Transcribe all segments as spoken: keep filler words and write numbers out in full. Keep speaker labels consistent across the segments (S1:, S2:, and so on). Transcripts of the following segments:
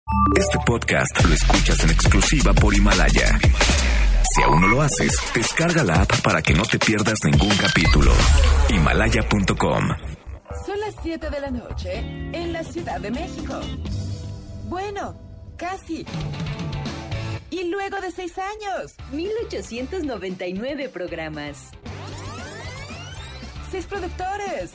S1: Este podcast lo escuchas en exclusiva por Himalaya. Si aún no lo haces, descarga la app para que no te pierdas ningún capítulo. Himalaya punto com.
S2: Son las siete de la noche en la Ciudad de México. Bueno, casi. Y luego de seis años.
S3: mil ochocientos noventa y nueve programas.
S2: Seis productores.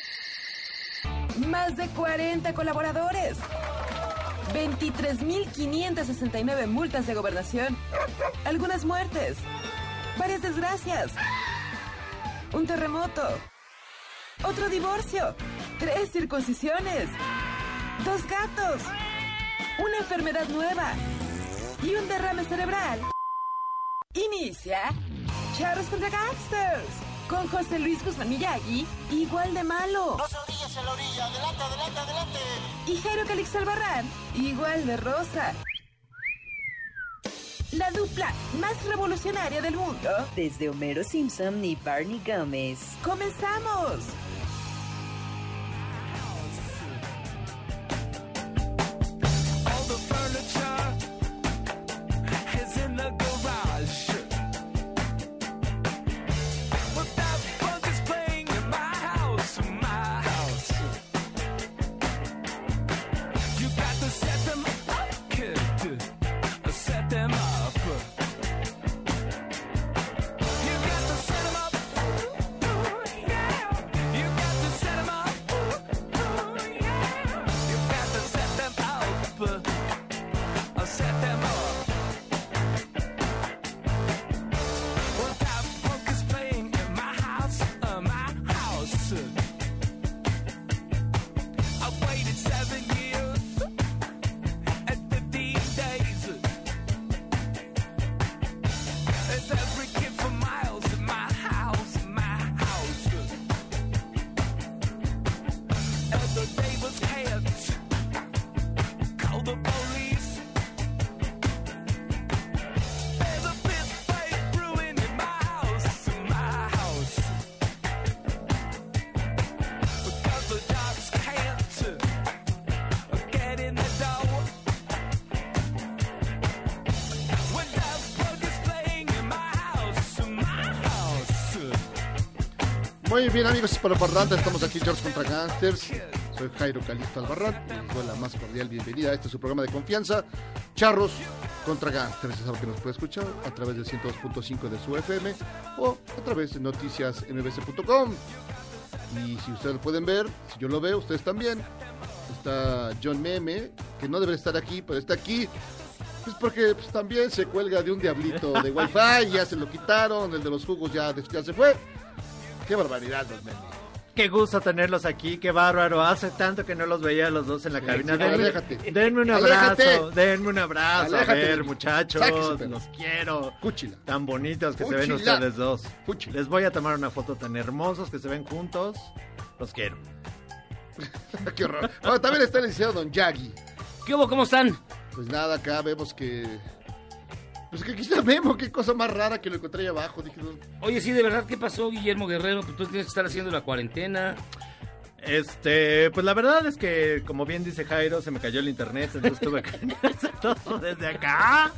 S2: Más de cuarenta colaboradores. veintitrés mil quinientas sesenta y nueve multas de gobernación. Algunas muertes. Varias desgracias. Un terremoto. Otro divorcio. Tres circuncisiones. Dos gatos. Una enfermedad nueva. Y un derrame cerebral. Inicia Charros contra Gangsters. Con José Luis Guzmán Miyagi, igual de malo.
S4: No se orillas en la orilla, adelante, adelante, adelante.
S2: Y Jairo Calix Albarrán, igual de rosa. La dupla más revolucionaria del mundo.
S3: Desde Homero Simpson y Barney Gómez.
S2: ¡Comenzamos!
S5: Muy bien, amigos, por lo importante, estamos aquí, Charros contra Gangsters. Soy Jairo Calixto Albarrán y les doy la más cordial bienvenida a este su programa de confianza, Charros contra Gangsters. Es algo que nos puede escuchar a través del ciento dos punto cinco de su F M o a través de noticias m b c punto com. Y si ustedes lo pueden ver, si yo lo veo, ustedes también. Está John Meme, que no debe estar aquí, pero está aquí. Pues porque pues, también se cuelga de un diablito de Wi-Fi, ya se lo quitaron, el de los jugos ya, ya se fue. Qué barbaridad, los memes.
S6: Qué gusto tenerlos aquí, qué bárbaro. Hace tanto que no los veía los dos en la sí, cabina. Sí, denme,
S5: aléjate.
S6: denme un abrazo,
S5: Aléjate.
S6: denme un abrazo.
S5: Aléjate.
S6: A ver, muchachos,
S5: Sáquese,
S6: los quiero.
S5: Fúchila.
S6: Tan bonitos que
S5: Fúchila.
S6: se ven ustedes dos.
S5: Fúchila.
S6: Les voy a tomar una foto tan hermosos que se ven juntos. Los quiero.
S5: Qué horror. Bueno, también está el licenciado Don Yagi.
S7: ¿Qué hubo? ¿Cómo están?
S5: Pues nada, acá vemos que... Pues que aquí está Memo, qué cosa más rara que lo encontré ahí abajo. Dije, no...
S7: Oye, sí, de verdad, ¿qué pasó, Guillermo Guerrero? Pues tú tienes que estar haciendo la cuarentena.
S6: Este, pues la verdad es que, como bien dice Jairo, se me cayó el internet, entonces tuve que hacer todo desde acá.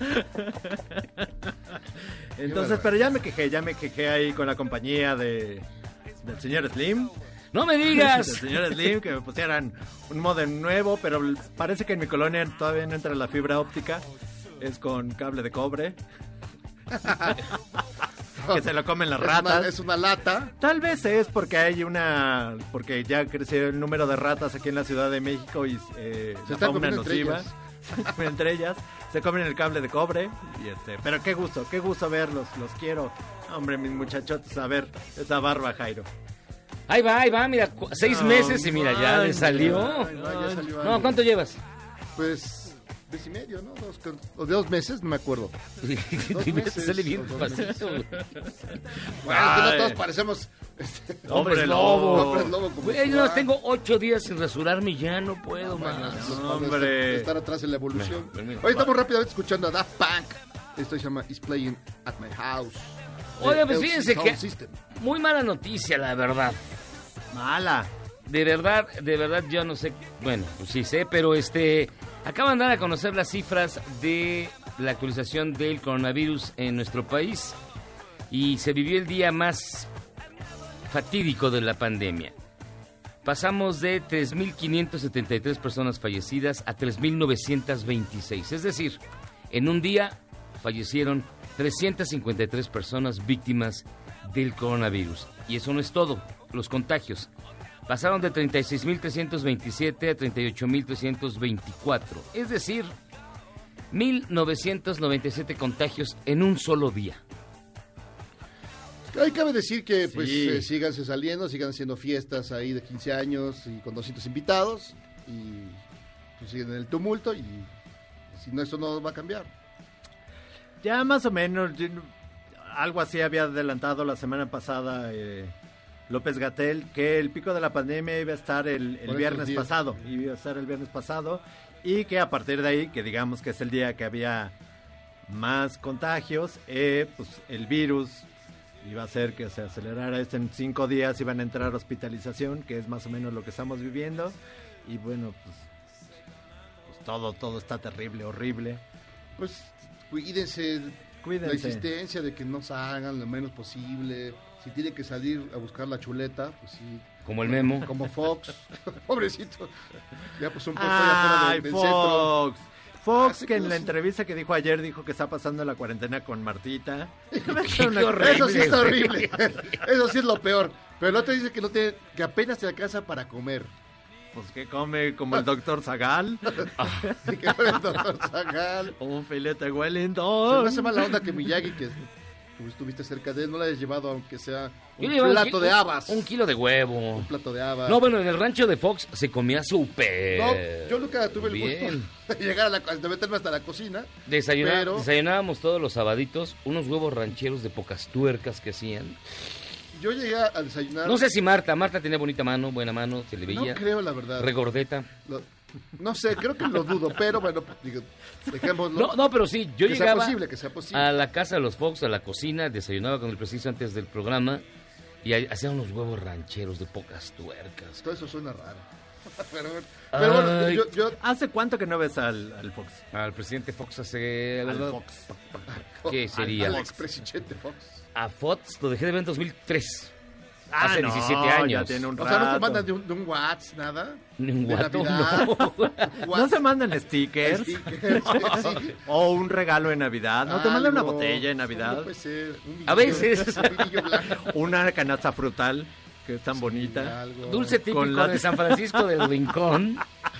S6: Entonces, pero ya me quejé, ya me quejé ahí con la compañía de del señor Slim.
S7: ¡No me digas!
S6: Del señor Slim, que me pusieran un modem nuevo, pero parece que en mi colonia todavía no entra la fibra óptica. Es con cable de cobre. Que se lo comen las
S5: es
S6: ratas.
S5: Una, es una lata.
S6: Tal vez es porque hay una... Porque ya creció el número de ratas aquí en la Ciudad de México y eh,
S5: se están comiendo entre ellas.
S6: entre ellas. Se comen el cable de cobre. Y este, pero qué gusto, qué gusto verlos. Los quiero. Hombre, mis muchachotes, a ver esa barba, Jairo.
S7: Ahí va, ahí va, mira, cu- seis
S6: No,
S7: meses y mira, ya le salió.
S5: Ay, no, ya salió
S7: No,
S5: algo.
S7: ¿cuánto llevas?
S5: Pues... mes y medio, ¿no? Dos, o de dos meses, no me acuerdo. Dos meses,
S7: Sale bien
S5: o dos
S7: pasito.
S5: Bueno, que no todos parecemos... Este,
S6: Hombre
S7: lobo.
S5: hombres lobo como
S7: Güey,
S5: tú,
S7: no,
S5: ah.
S7: tengo ocho días sin rasurarme y ya no puedo
S5: Bueno,
S7: más.
S5: eso es
S6: No,
S5: para
S6: hombre.
S5: estar atrás en la evolución.
S7: Bueno, bueno,
S5: Hoy estamos rápidamente escuchando a Daft Punk. Esto se llama Is Playing at My House.
S7: Oye,
S5: de
S7: pues
S5: L C
S7: fíjense
S5: Sound
S7: que
S5: System.
S7: muy mala noticia, la verdad.
S6: Mala.
S7: De verdad, de verdad, yo no sé. Bueno, pues sí sé, pero este... Acaban de dar a conocer las cifras de la actualización del coronavirus en nuestro país y se vivió el día más fatídico de la pandemia. Pasamos de tres mil quinientas setenta y tres personas fallecidas a tres mil novecientas veintiséis. Es decir, en un día fallecieron trescientas cincuenta y tres personas víctimas del coronavirus. Y eso no es todo. Los contagios pasaron de treinta y seis mil trescientos veintisiete a treinta y ocho mil trescientos veinticuatro. Es decir, mil novecientos noventa y siete contagios en un solo día.
S5: Ahí cabe decir que pues
S6: Sí.
S5: eh, síganse saliendo, sigan haciendo fiestas ahí de quince años y con doscientos invitados y pues, siguen en el tumulto y si no, esto no va a cambiar.
S6: Ya más o menos, yo- algo así había adelantado la semana pasada eh, López-Gatell, que el pico de la pandemia iba a estar el, el
S5: Por estos
S6: viernes
S5: días.
S6: pasado, iba a estar el viernes pasado, y que a partir de ahí, que digamos que es el día que había más contagios, eh, pues el virus iba a hacer que se acelerara esto en cinco días, iban a entrar a hospitalización, que es más o menos lo que estamos viviendo, y bueno, pues, pues todo, todo está terrible, horrible.
S5: Pues cuídense,
S6: Cuídense.
S5: la existencia de que no salgan lo menos posible. Si tiene que salir a buscar la chuleta, pues sí.
S7: Como el Memo.
S5: Como Fox, pobrecito. Ya pues un puesto allá afuera
S6: Ay,
S5: del, del centro.
S6: Fox. Fox,
S5: Hace
S6: que en la
S5: cosas.
S6: entrevista que dijo ayer, dijo que está pasando la cuarentena con Martita.
S7: Qué horrible.
S5: Eso sí está horrible. Eso sí es lo peor. Pero el otro dice que no tiene, que apenas te alcanza para comer.
S6: Pues que come como el doctor Zagal.
S5: Y que fue el doctor Zagal.
S6: Un filete
S5: Se
S6: Wellington.
S5: me hace mala onda que Miyagi, que tú estuviste cerca de él, no le hayas llevado aunque sea
S7: Yo
S5: un
S7: le llevaba
S5: plato
S7: ki-
S5: de habas.
S7: Un kilo de huevo.
S5: Un plato de habas.
S7: No, bueno, en el rancho de Fox se comía súper.
S5: No, yo nunca tuve el
S7: bien.
S5: gusto de llegar a la, de meterme hasta la cocina.
S7: Desayuná-
S5: Pero-
S7: Desayunábamos todos los sabaditos unos huevos rancheros de pocas tuercas que hacían.
S5: Yo llegué a desayunar.
S7: No sé si Marta, Marta tenía bonita mano, buena mano, se le
S5: No
S7: veía.
S5: creo, la verdad.
S7: Regordeta.
S5: Lo- no sé, creo que lo dudo, pero bueno, digo, dejémoslo.
S7: No, no, pero sí, yo
S5: que sea
S7: llegaba
S5: posible, que sea posible.
S7: a la casa de los Fox, a la cocina, desayunaba con el preciso antes del programa y ahí hacían unos huevos rancheros de pocas tuercas.
S5: Todo eso suena raro. pero pero bueno,
S7: Ay.
S5: yo, yo
S6: ¿Hace cuánto que no ves al, al Fox?
S7: Al presidente Fox hace...
S6: Al Fox.
S7: ¿Qué sería?
S5: Al expresidente Fox.
S7: A Fox lo dejé de ver en dos mil tres.
S6: Ah,
S7: Hace
S6: no,
S7: diecisiete
S6: ya
S7: años.
S6: tiene un
S5: O sea, no te
S6: rato.
S5: mandan de un, de un WhatsApp, nada.
S7: Ni un
S5: De
S7: guato,
S5: Navidad.
S6: ¿No
S5: WhatsApp,
S6: se mandan stickers?
S5: stickers, sí.
S6: ¿O un regalo en Navidad? ¿No te mandan una
S5: Algo.
S6: botella en
S5: No
S6: Navidad?
S5: puede ser, un
S7: A
S5: vinillo-
S7: veces.
S5: un vinillo blanco.
S6: ¿Una canasta frutal que es tan bonita?
S5: Algo.
S7: Dulce típico
S6: Con la-
S7: de San Francisco del Rincón.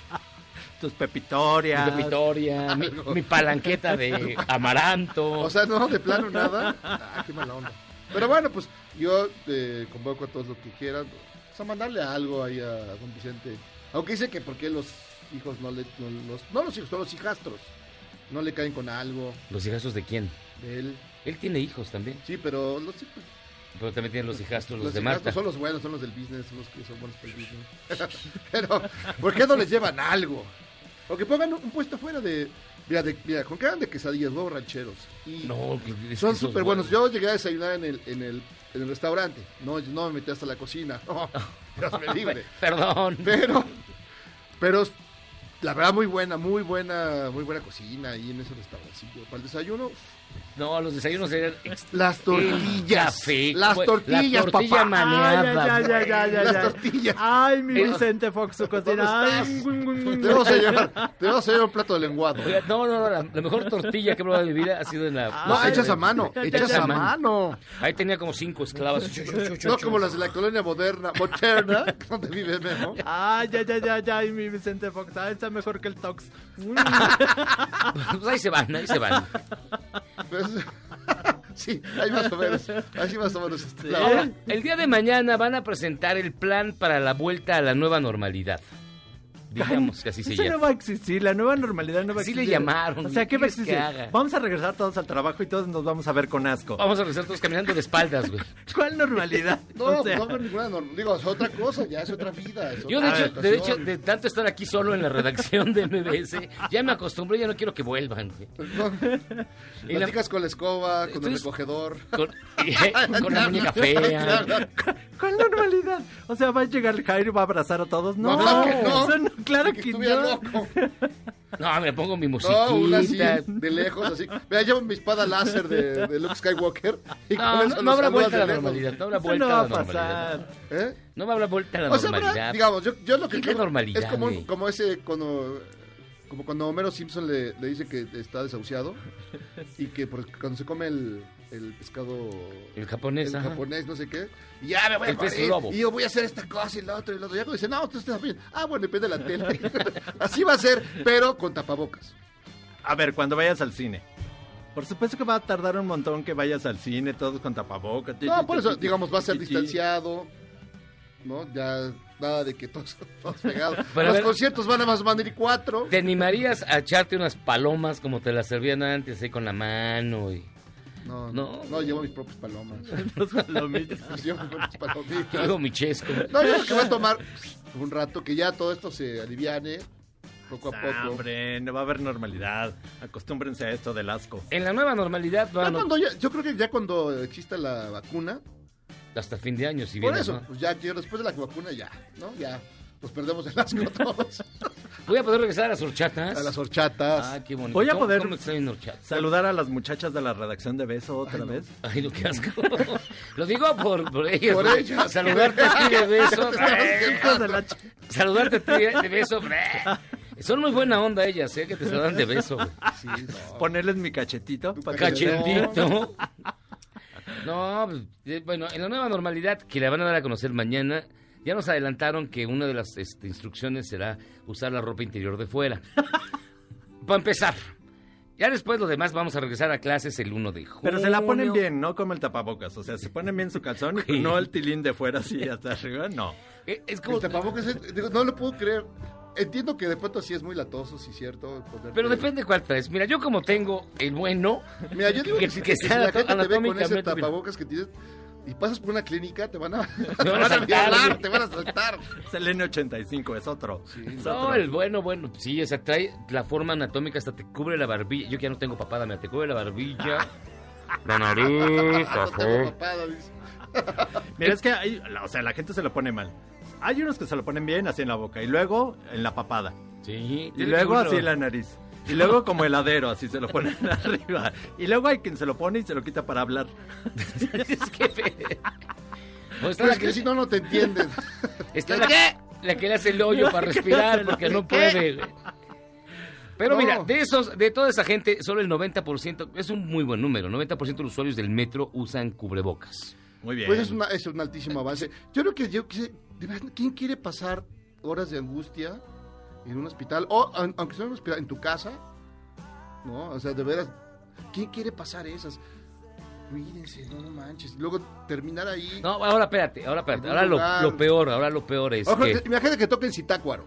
S6: Tus
S7: Mi
S6: pepitorias.
S7: pepitoria, mi, mi palanqueta de amaranto.
S5: O sea, no, de plano nada. Ah, qué mala onda. Pero bueno, pues yo eh, convoco a todos los que quieran. O sea, mandarle algo ahí a don Vicente. Aunque dice que porque los hijos no le... No los, no los hijos, son los hijastros. No le caen con algo
S7: ¿Los hijastros de quién?
S5: de él.
S7: Él tiene hijos también.
S5: Sí, pero los,
S7: Pero también tiene los hijastros, los,
S5: los
S7: de
S5: hijastros
S7: Marta.
S5: son los buenos, son los del business, son los que son buenos para el business. Pero, ¿por qué no les llevan algo? O que pongan un puesto fuera de... Mira, de, mira con que hagan de quesadillas, huevos rancheros. Y
S7: No, que- es
S5: son
S7: que esos
S5: súper buenos.
S7: huevos-
S5: Yo llegué a desayunar en el, en el, en el restaurante. No, no me metí hasta la cocina. No, Dios me libre.
S7: Perdón.
S5: Pero, pero la verdad muy buena, muy buena, muy buena cocina ahí en ese restaurancillo. Para el desayuno,
S7: No, los desayunos eran... ex-
S5: las tortillas.
S7: café,
S5: las
S7: güey,
S5: tortillas,
S7: la tortilla
S5: papá.
S7: maneada.
S6: Ay, ya, ya, ya, ya,
S5: Las
S6: ya.
S5: tortillas.
S6: Ay, mi
S7: Eh,
S6: Vicente Fox, su cocina. Ay, gun, gun, gun.
S5: Te vamos a llevar, te vamos a llevar un plato de lenguado.
S7: Oiga, no, no, no, la, la mejor tortilla que he probado en mi vida ha sido en la...
S5: No,
S6: Ay,
S5: hechas a mano,
S6: ya, ya,
S5: hechas
S6: ya.
S5: a mano.
S7: Ahí tenía como cinco esclavas. Chu, chu, chu, chu,
S5: No
S7: chu.
S5: como las de la colonia moderna, moderna, donde vive Memo.
S6: Ay, ya, ya, ya, ya, ay, mi Vicente Fox. Ah, está mejor que el Tox. Mm.
S7: Pues ahí se van, ahí se van.
S5: Pues, sí, ahí más o menos. Así más o menos está la
S7: Ahora,
S5: hora.
S7: el día de mañana van a presentar el plan para la vuelta a la nueva normalidad. Digamos que así se
S6: Eso
S7: llama.
S6: no va a existir, la nueva normalidad no va a
S7: Así
S6: existir.
S7: le llamaron,
S6: O sea, ¿qué va a
S7: ¿qué quieres
S6: existir?
S7: que haga?
S6: Vamos a regresar todos al trabajo y todos nos vamos a ver con asco.
S7: Vamos a regresar todos caminando de espaldas, güey.
S6: ¿Cuál normalidad?
S5: No,
S6: O sea,
S5: no haber ninguna norma. Digo, es otra cosa, ya es otra vida. es
S7: Yo, de
S5: otra
S7: hecho, de hecho,
S5: adaptación.
S7: de tanto estar aquí solo en la redacción de M B S, ya me acostumbré, ya no quiero que vuelvan, güey.
S5: No,
S7: Y la-
S5: platicas con la escoba, con el
S7: Entonces-
S5: recogedor.
S7: Con, con la muñeca fea.
S6: ¿Cuál normalidad? O sea, va a llegar el Jairo y va a abrazar a todos. No,
S5: No, claro que no.
S6: eso no Claro
S5: que
S6: que
S5: estuviera
S6: no.
S5: loco.
S7: No, me pongo mi
S5: No, una así,
S7: musiquita.
S5: de lejos, así. Vea, llevo mi espada láser de, de Luke Skywalker. Y
S7: No,
S5: con
S7: no,
S5: eso
S7: no
S5: los
S7: habrá
S5: saludas
S7: vuelta a la
S5: de lejos.
S7: normalidad. No habrá
S6: Eso
S7: vuelta
S6: no
S7: a
S6: va
S7: la
S6: a
S7: normalidad.
S6: pasar.
S5: ¿Eh?
S7: No va a haber vuelta a la
S5: O sea, pero,
S7: normalidad.
S5: digamos, yo, yo lo que
S7: ¿Qué
S5: creo
S7: normalidad,
S5: es como,
S7: güey?
S5: como ese cuando como cuando Homero Simpson le, le dice que está desahuciado y que por- cuando se come el, el pescado
S7: El japonés,
S5: el
S7: ajá.
S5: japonés, no sé qué, y ya me voy a
S7: El pez
S5: morir,
S7: globo.
S5: y yo voy a hacer esta cosa y lo otro y lo otro. Ya cuando dice, no, tú estás bien. Ah, bueno, depende de la tele. Así va a ser, pero con tapabocas.
S6: A ver, cuando vayas al cine. Por supuesto que va a tardar un montón que vayas al cine, todos con tapabocas.
S5: No, por eso, digamos, va a ser distanciado, ¿no? Ya nada de que todos, todos pegados.
S7: Pero a
S5: Los
S7: ver-
S5: conciertos van a más van a ir cuatro.
S7: ¿Te animarías a echarte unas palomas como te las servían antes, ahí con la mano? Y...
S5: No,
S7: No.
S5: no, no, llevo mis propias palomas.
S6: Los palomitas.
S5: Llevo mis propias palomitas.
S7: Digo mi chesco.
S5: No, yo creo que va a tomar un rato que ya todo esto se aliviane poco a
S6: Ah,
S5: poco.
S6: hombre, no va a haber normalidad. Acostúmbrense a esto del asco.
S7: En la nueva normalidad
S5: Ya
S7: van
S5: cuando ya- yo creo que ya cuando exista la vacuna,
S7: hasta fin de año, si bien.
S5: por eso, pues ya que después de la vacuna ya, ¿no? Ya nos perdemos el asco todos.
S7: Voy a poder regresar a las horchatas.
S5: A las horchatas.
S7: Ah, qué bonito.
S6: Voy a
S7: ¿Cómo-
S6: poder-
S7: cómo extraño una horchata?
S6: Saludar a las muchachas de la redacción de Beso otra vez.
S7: Ay, lo que asco. Lo digo por, por ellas.
S5: Por
S7: ¿no?
S5: ellas.
S7: Saludarte a ti de beso.
S6: Hijos de la ch-
S7: Saludarte a ti de beso. Son muy buena onda ellas, ¿eh? Que te saludan de beso. güey.
S5: Sí, no.
S6: Ponerles mi cachetito. para que-
S7: Cachetito. No, pues, eh, bueno, en la nueva normalidad que la van a dar a conocer mañana, ya nos adelantaron que una de las este, instrucciones será usar la ropa interior de fuera. Para empezar. Ya después lo demás vamos a regresar a clases el uno de junio.
S6: Pero se la ponen bien, no como el tapabocas. O sea, se ponen bien su calzón y
S7: Sí.
S6: no el tilín de fuera así hasta arriba, no.
S7: Eh, Es como...
S5: El tapabocas es- digo, no lo puedo creer. Entiendo que de pronto sí es muy latoso, sí es cierto. ponerte-
S7: Pero depende cuál traes. Mira, yo como tengo el bueno...
S5: Mira, yo digo que,
S7: que,
S5: que si
S7: está
S5: la gente te ve con ese
S7: anatómicamente...
S5: tapabocas que tienes y pasas por una clínica, te van a,
S7: Te van a saltar,
S5: violar,
S7: güey.
S5: te van a saltar.
S6: Es el N ochenta y cinco, es otro. Es
S7: No,
S6: otro.
S7: el bueno, bueno, sí, o sea, trae la forma anatómica, hasta te cubre la barbilla. Yo que ya no tengo papada, mira, te cubre la barbilla, la nariz,
S5: No
S7: ajá.
S5: tengo papada, dice.
S6: Mira, es que hay, o sea, la gente se lo pone mal. Hay unos que se lo ponen bien así en la boca y luego en la papada.
S7: Sí.
S6: Y luego así en la nariz. Y luego como heladero, así se lo ponen arriba. Y luego hay quien se lo pone y se lo quita para hablar.
S7: Es que... fe- O está
S5: Pero
S7: la
S5: es que
S7: que,
S5: si no, no te entienden.
S7: está la, la que le hace el hoyo para respirar porque no puede, güey. Pero
S5: No.
S7: mira, de esos, de toda esa gente, solo el noventa por ciento, es un muy buen número, noventa por ciento de los usuarios del metro usan cubrebocas.
S6: Muy bien.
S5: Pues es, una, es un altísimo avance. Yo creo que yo quise, de verdad, ¿quién quiere pasar horas de angustia en un hospital? O aun- aunque sea en un hospital, en tu casa, ¿no? O sea, de veras, ¿quién quiere pasar esas? Cuídense, no, no manches. Luego terminar ahí.
S7: No, ahora espérate, ahora espérate.
S5: En un
S7: Ahora lo,
S5: lugar.
S7: lo peor, ahora lo peor es
S5: Ojo,
S7: que...
S5: que- imagínate que toquen Zitácuaro.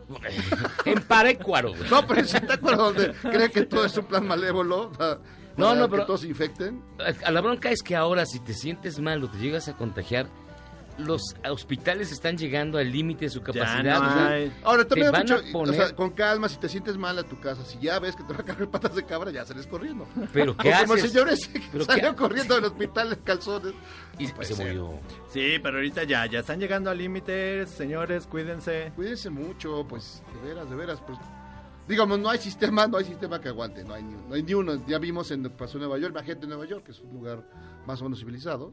S7: en Parécuaro, güey.
S5: No, pero en Zitácuaro donde creen que todo es un plan malévolo. o sea,
S7: No,
S5: para
S7: no,
S5: que
S7: pero-
S5: todos se infecten.
S7: A la bronca es que ahora si te sientes mal o te llegas a contagiar, los hospitales están llegando al límite de su capacidad.
S6: no
S7: o sea,
S6: hay.
S5: Ahora, también
S7: Te
S5: he
S7: van
S5: dicho,
S7: a poner-
S5: o sea, con calma, si te sientes mal a tu casa, si ya ves que te va a caer patas de cabra, ya sales corriendo.
S7: Pero ¿qué
S5: O como el
S7: haces?
S5: señor ese que
S7: ¿Pero
S5: salió
S7: qué-
S5: corriendo del hospital en calzones.
S7: y
S5: puede
S7: se
S5: ser.
S7: murió.
S6: Sí, pero ahorita ya, ya están llegando al límite, señores, cuídense.
S5: Cuídense mucho, pues, de veras, de veras, pues. Digamos, no hay sistema, no hay sistema que aguante, no hay ni, no hay ni uno. Ya vimos en pasó en Nueva York, imagínate en Nueva York, que es un lugar más o menos civilizado.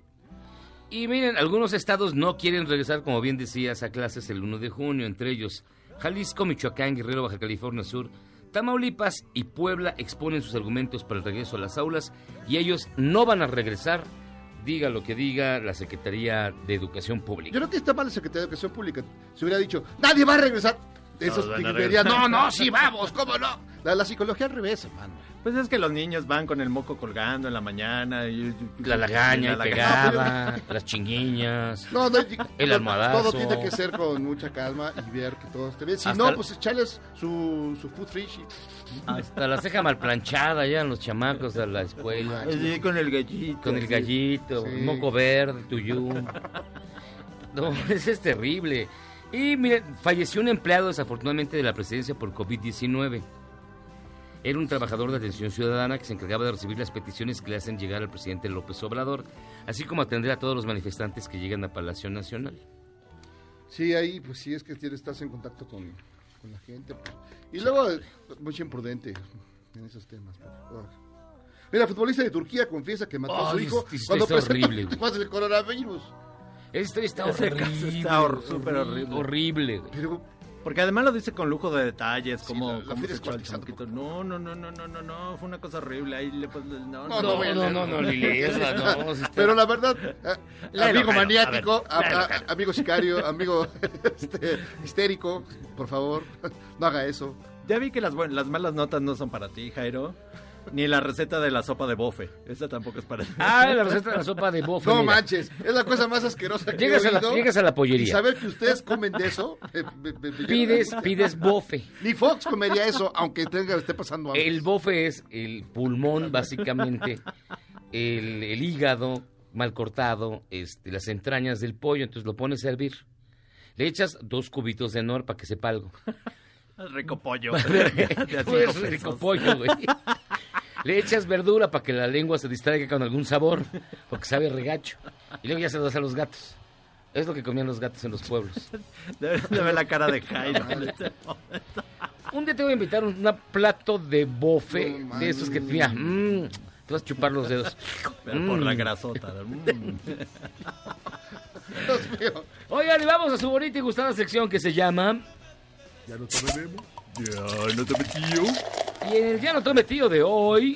S7: Y miren, algunos estados no quieren regresar, como bien decías, a clases el uno de junio, entre ellos Jalisco, Michoacán, Guerrero, Baja California Sur, Tamaulipas y Puebla exponen sus argumentos para el regreso a las aulas y ellos no van a regresar, diga lo que diga la Secretaría de Educación
S5: Yo
S7: Pública.
S5: creo que está mal la Secretaría de Educación Pública. Se hubiera dicho, nadie va a regresar. Esos
S6: Todos van a
S5: dirían,
S6: regresar.
S5: no, no, sí, vamos, ¿cómo no? La, la psicología al revés, hermano.
S6: Pues es que los niños van con el moco colgando en la mañana. Y,
S7: La lagaña,
S6: la
S7: y
S6: lagaña.
S7: pegada, las chinguiñas.
S5: No, no,
S7: El
S5: no,
S7: almohadazo.
S5: Todo tiene que ser con mucha calma y ver que todo esté bien. Si
S7: Hasta
S5: no,
S7: el-
S5: pues echarles su, su food fish. y-
S7: Hasta la ceja mal planchada ya los chamacos a la escuela.
S6: Sí, con el gallito.
S7: Con el
S6: sí.
S7: gallito,
S5: Sí.
S7: moco verde, tuyú. No, eso es terrible. Y miren, falleció un empleado desafortunadamente de la presidencia por COVID diecinueve. Era un trabajador de atención ciudadana que se encargaba de recibir las peticiones que le hacen llegar al presidente López Obrador, así como atender a todos los manifestantes que llegan a Palacio Nacional.
S5: Sí, ahí, pues sí, es que tienes, estás en contacto con, con la gente. Pues. Y luego, mucho imprudente en esos temas. Por favor. Mira, futbolista de Turquía confiesa que mató oh, a su hijo
S7: es, es,
S5: cuando
S7: está horrible,
S5: presentó el coronavirus.
S7: Esta está
S6: Ese
S7: horrible.
S6: caso está hor- súper horrible.
S7: Horrible, güey.
S5: Pero...
S6: Porque además lo dice con lujo de detalles, como,
S5: sí, la, la
S6: como se
S5: echó
S6: echó el chamaquito. No, no, no, no, no, no, no, fue una cosa horrible. Ahí le pues, no,
S7: no, no, no, no, no, no, Lili, esa no. Está...
S5: Pero la verdad, eh,
S7: Lelo,
S5: amigo
S7: Lelo,
S5: maniático,
S7: a ver,
S5: a,
S7: Lelo,
S5: a, amigo sicario, amigo este, histérico, por favor, no haga eso.
S6: Ya vi que las, buen, las malas notas no son para ti, Jairo. Ni la receta de la sopa de bofe. Esa tampoco es para ti.
S7: Ah, la receta de la sopa de bofe.
S5: No
S7: mira.
S5: manches, es la cosa más asquerosa que
S7: llegas
S5: he
S7: a
S5: oído.
S7: la, llegas a la pollería.
S5: Y saber que ustedes comen de eso. Me, me, me
S7: pides, pides bofe.
S5: Ni Fox comería eso, aunque tenga, esté pasando algo.
S7: El bofe es el pulmón, básicamente. El, el hígado mal cortado, este, las entrañas del pollo. Entonces lo pones a hervir. Le echas dos cubitos de nor para que sepa algo.
S6: Rico pollo.
S7: Pues rico pollo, güey. Le echas verdura para que la lengua se distraiga con algún sabor, porque sabe regacho. Y luego ya se lo das a los gatos. Es lo que comían los gatos en los pueblos.
S6: Debe de ver la cara de Jairo.
S7: Un día te voy a invitar un una plato de bofe, no, de esos que te, mira, mmm, te vas a chupar los dedos.
S6: Pero mm. por la grasota. Mm.
S5: Dios mío.
S7: Oigan, y vamos a su bonita y gustada sección que se llama...
S5: Ya no te vemos.
S6: Ya no te metió.
S7: Y en el Ya no te metido de hoy,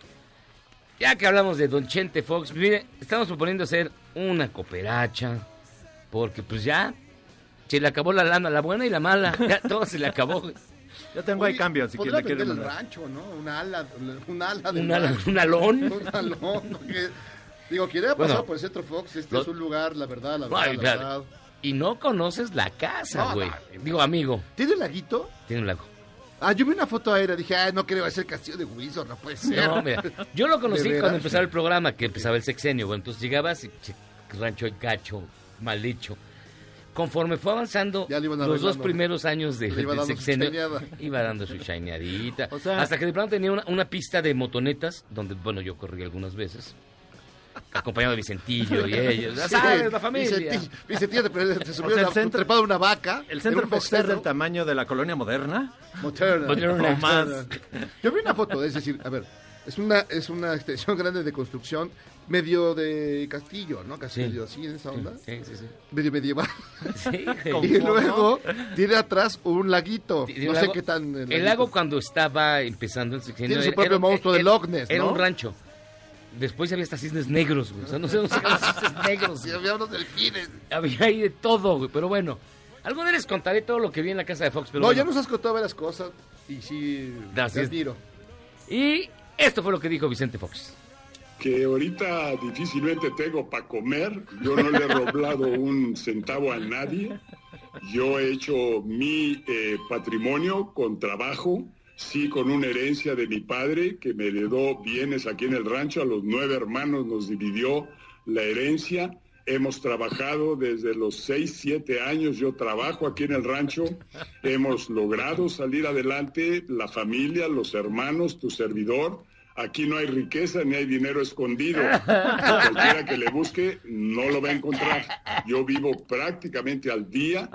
S7: ya que hablamos de Don Chente Fox, mire, estamos proponiendo hacer una cooperacha, porque pues ya se le acabó la lana, la buena y la mala, ya todo se le acabó.
S6: Yo tengo ahí cambios, si
S5: podría
S6: quieren.
S5: vender el rancho, ¿no? Una ala, una ala de
S7: un, ala, un alón.
S5: Un alón, porque, digo, quien haya pasado bueno, por el Centro Fox, este lo, es un lugar, la verdad, la verdad, ay, la verdad.
S7: Y no conoces la casa, güey. No, no, digo, amigo.
S5: ¿Tiene un laguito?
S7: Tiene un lago.
S5: Ah, yo vi una foto aérea, dije, ah, no creo, va a ser el castillo de Windsor, no puede ser.
S7: No, mira, yo lo conocí cuando empezaba el programa, que empezaba el sexenio, bueno, entonces llegabas y che, rancho gacho, mal hecho. Conforme fue avanzando los dos primeros años de, del sexenio, iba dando su shineadita, o sea, hasta que de pronto tenía una, una pista de motonetas, donde, bueno, yo corrí algunas veces, acompañado de Vicentillo y ellos, ya sabes, sí, la familia.
S5: Vicentillo, Vicentillo te, te subió o sea, la, centro, trepado una vaca.
S6: ¿El Centro Fox es del tamaño de la colonia moderna?
S5: Moderna.
S6: Moderna. O más.
S5: Yo vi una foto, es decir, a ver, es una, es una extensión grande de construcción, medio de castillo, ¿no? Castillo, sí. así en esa onda.
S7: Sí, sí, sí.
S5: Medio medieval.
S7: Sí.
S5: Y luego tiene atrás un laguito. No sé
S7: lago,
S5: qué tan...
S7: El, el lago cuando estaba empezando el sexenio...
S5: Tiene su propio era, monstruo era, de Loch Ness, ¿no?
S7: Era un rancho. Después había hasta cisnes negros, güey. O sea, no sé, no sé, los cisnes negros.
S5: Sí, había unos delfines.
S7: Había ahí de todo, güey. Pero bueno, algún día les contaré todo lo que vi en la casa de Fox. Pero
S5: no,
S7: bueno.
S5: ya nos has contado varias cosas y sí, te admiro.
S7: Y esto fue lo que dijo Vicente Fox.
S8: Que ahorita difícilmente tengo para comer. Yo no le he roblado un centavo a nadie. Yo he hecho mi eh, patrimonio con trabajo. Sí, con una herencia de mi padre, que me heredó bienes aquí en el rancho. A los nueve hermanos nos dividió la herencia. Hemos trabajado desde los seis, siete años. Yo trabajo aquí en el rancho. Hemos logrado salir adelante, la familia, los hermanos, tu servidor. Aquí no hay riqueza ni hay dinero escondido. Cualquiera que le busque no lo va a encontrar. Yo vivo prácticamente al día.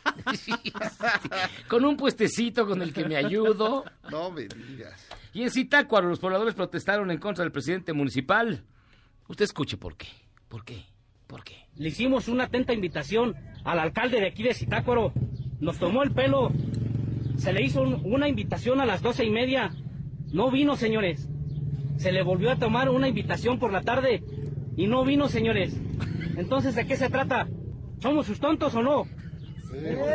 S7: Con un puestecito con el que me ayudo.
S5: No me digas.
S7: Y en Zitácuaro los pobladores protestaron en contra del presidente municipal. Usted escuche por qué. ¿Por qué? ¿Por qué?
S9: Le hicimos una atenta invitación al alcalde de aquí de Zitácuaro. Nos tomó el pelo. Se le hizo un, una invitación a las doce y media. No vino, señores. Se le volvió a tomar una invitación por la tarde y no vino, señores. Entonces, ¿de qué se trata? ¿Somos sus tontos o no? Sí.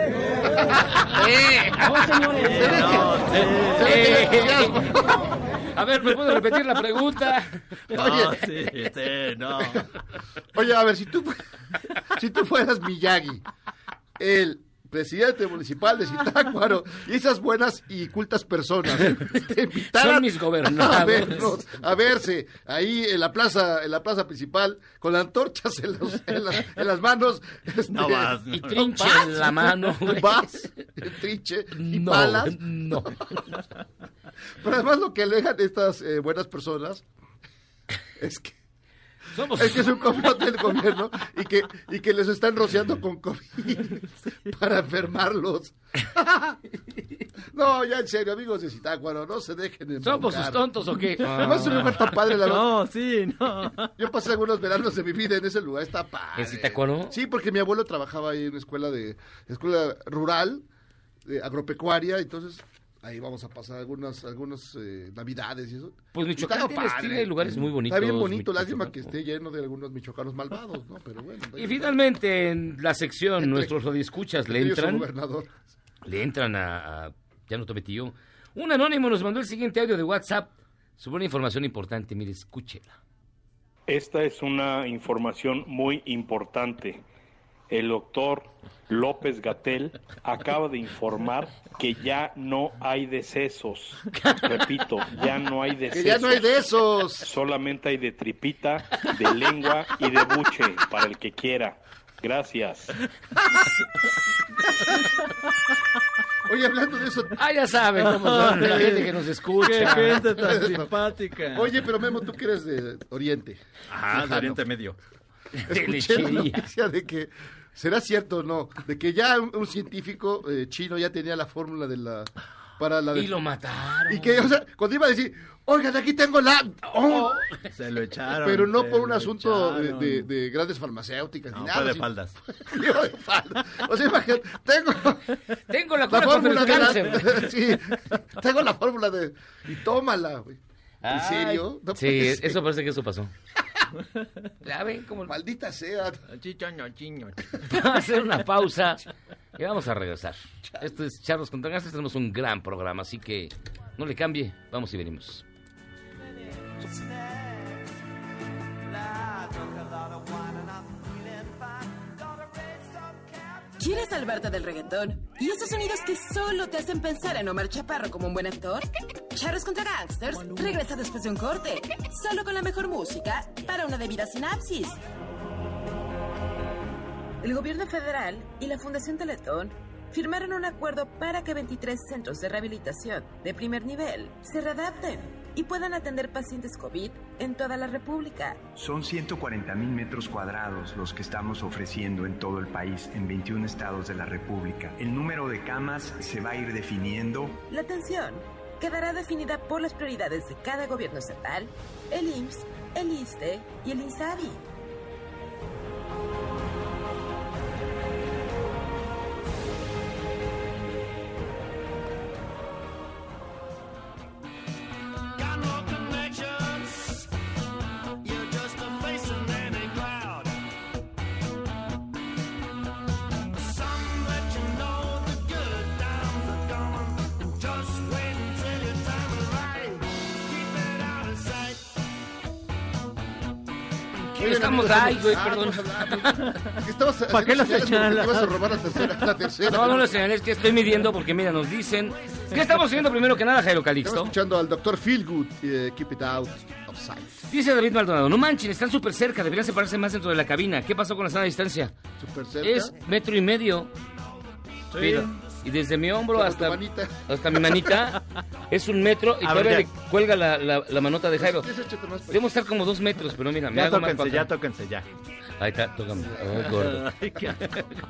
S7: ¡Eh!
S9: No, señores.
S7: No, sí, sí. A ver, ¿me puedo repetir la pregunta?
S6: No, Oye, sí, sí, no.
S5: Oye, a ver, si tú, si tú fueras Miyagi, el presidente municipal de Zitácuaro y esas buenas y cultas personas te invitaran
S7: son mis gobernados
S5: a, vernos, a verse ahí en la plaza en la plaza principal con las antorchas en, los, en, las, en las manos este,
S6: no vas, no.
S7: y trinche ¿Vas? en la mano
S5: vas trinche y
S7: no,
S5: palas
S7: no.
S5: Pero además lo que alegan estas eh, buenas personas es que
S7: Somos...
S5: Es que es un complot del gobierno y que, y que les están rociando con COVID para enfermarlos. No, ya en serio, amigos de Zitácuaro, no se dejen embaucar.
S7: ¿Somos sus tontos o qué?
S5: Además es un lugar tan padre, la verdad.
S6: No, sí, no.
S5: Yo pasé algunos veranos de mi vida en ese lugar, está padre.
S7: ¿En Zitácuaro?
S5: Sí, porque mi abuelo trabajaba ahí en una escuela de escuela rural, de agropecuaria, entonces ahí vamos a pasar algunas algunas eh, navidades y eso.
S7: Pues Michoacán
S5: Está
S7: tiene,
S5: padre.
S7: tiene lugares muy bonitos.
S5: Está bien bonito,
S7: Michoacán.
S5: lástima que esté lleno de algunos michoacanos malvados, ¿no? Pero bueno.
S7: Y finalmente en la sección,
S5: Entre-
S7: nuestros radioescuchas le
S5: entre ellos su
S7: entran,
S5: gobernador.
S7: le entran a, a ya no tome tío. Un anónimo nos mandó el siguiente audio de WhatsApp sobre una información importante, mire, escúchela.
S10: Esta es una información muy importante. El doctor López-Gatell acaba de informar que ya no hay decesos. Repito, ya no hay decesos.
S5: Que ya no hay de esos.
S10: Solamente hay de tripita, de lengua y de buche, para el que quiera. Gracias.
S5: Oye, hablando de eso.
S7: Ah, ya saben cómo son la gente que nos escucha.
S6: Qué gente tan simpática.
S5: Oye, pero Memo, tú que eres de Oriente.
S6: Ajá, de
S5: Lejano.
S6: Oriente Medio.
S5: Escuché la noticia de que, ¿será cierto o no? De que ya un, un científico eh, chino ya tenía la fórmula de la... Para la de,
S7: Y lo mataron.
S5: y que, o sea, cuando iba a decir, oigan, aquí tengo la... oh,
S6: Se lo echaron.
S5: pero no
S6: se
S5: por un
S6: lo
S5: asunto de,
S6: echaron.
S5: de- de grandes farmacéuticas
S6: No,
S5: ni
S6: fue
S5: nada.
S6: de
S5: sino-
S6: faldas.
S5: Iba de faldas. O sea, imagínate, tengo
S7: Tengo la
S5: la
S7: cura contra
S5: fórmula
S7: el
S5: de la...
S7: cáncer.
S5: Sí, tengo la fórmula de... Y tómala, güey. ¿En
S7: Ay,
S5: serio? No
S7: sí,
S5: puede ser.
S7: eso parece que eso pasó. Ya ven cómo...
S5: Maldita sea.
S6: Chichoño, chiño.
S7: Vamos a hacer una pausa y vamos a regresar. Esto es Charlos contra Gangsters, tenemos un gran programa, así que no le cambie, vamos y venimos.
S2: ¿Quieres salvarte del reggaetón? ¿Y esos sonidos que solo te hacen pensar en Omar Chaparro como un buen actor? Charros contra Gangsters regresa después de un corte, solo con la mejor música para una debida sinapsis. El gobierno federal y la Fundación Teletón firmaron un acuerdo para que veintitrés centros de rehabilitación de primer nivel se readapten y puedan atender pacientes COVID en toda la República.
S11: Son ciento cuarenta mil metros cuadrados los que estamos ofreciendo en todo el país, en veintiún estados de la República. El número de camas se va a ir definiendo.
S2: La atención quedará definida por las prioridades de cada gobierno estatal, el I M S S, el ISSSTE y el INSABI.
S7: Estamos ahí, güey, perdón.
S5: ¿Para
S6: qué la señalas?
S5: Ibas a robar la tercera. La tercera.
S7: No, no lo señalé, es que estoy midiendo porque, mira, nos dicen... ¿Qué estamos haciendo primero que nada, Jairo
S5: Estamos
S7: Calixto?
S5: escuchando al doctor Feelgood, eh, Keep It Out of Sight.
S7: Dice David Maldonado, no manchen, están súper cerca, deberían separarse más dentro de la cabina. ¿Qué pasó con la sana distancia?
S5: Súper cerca.
S7: Es metro y medio.
S6: Sí.
S7: Mira, y desde mi hombro
S5: Como
S7: hasta,
S5: tu manita.
S7: hasta mi manita es un metro y
S6: A
S7: todavía
S6: ver,
S7: le
S6: ya.
S7: cuelga la, la, la manota de Jairo.
S5: ¿Quieres échate más para
S7: Debemos estar como dos metros, pero mira, me
S6: Ya
S7: hago más
S6: tóquense,
S7: para
S6: ya
S7: acá.
S6: tóquense, ya.
S7: Ahí está, tócame. Oh, gordo.
S6: Ay, qué asco.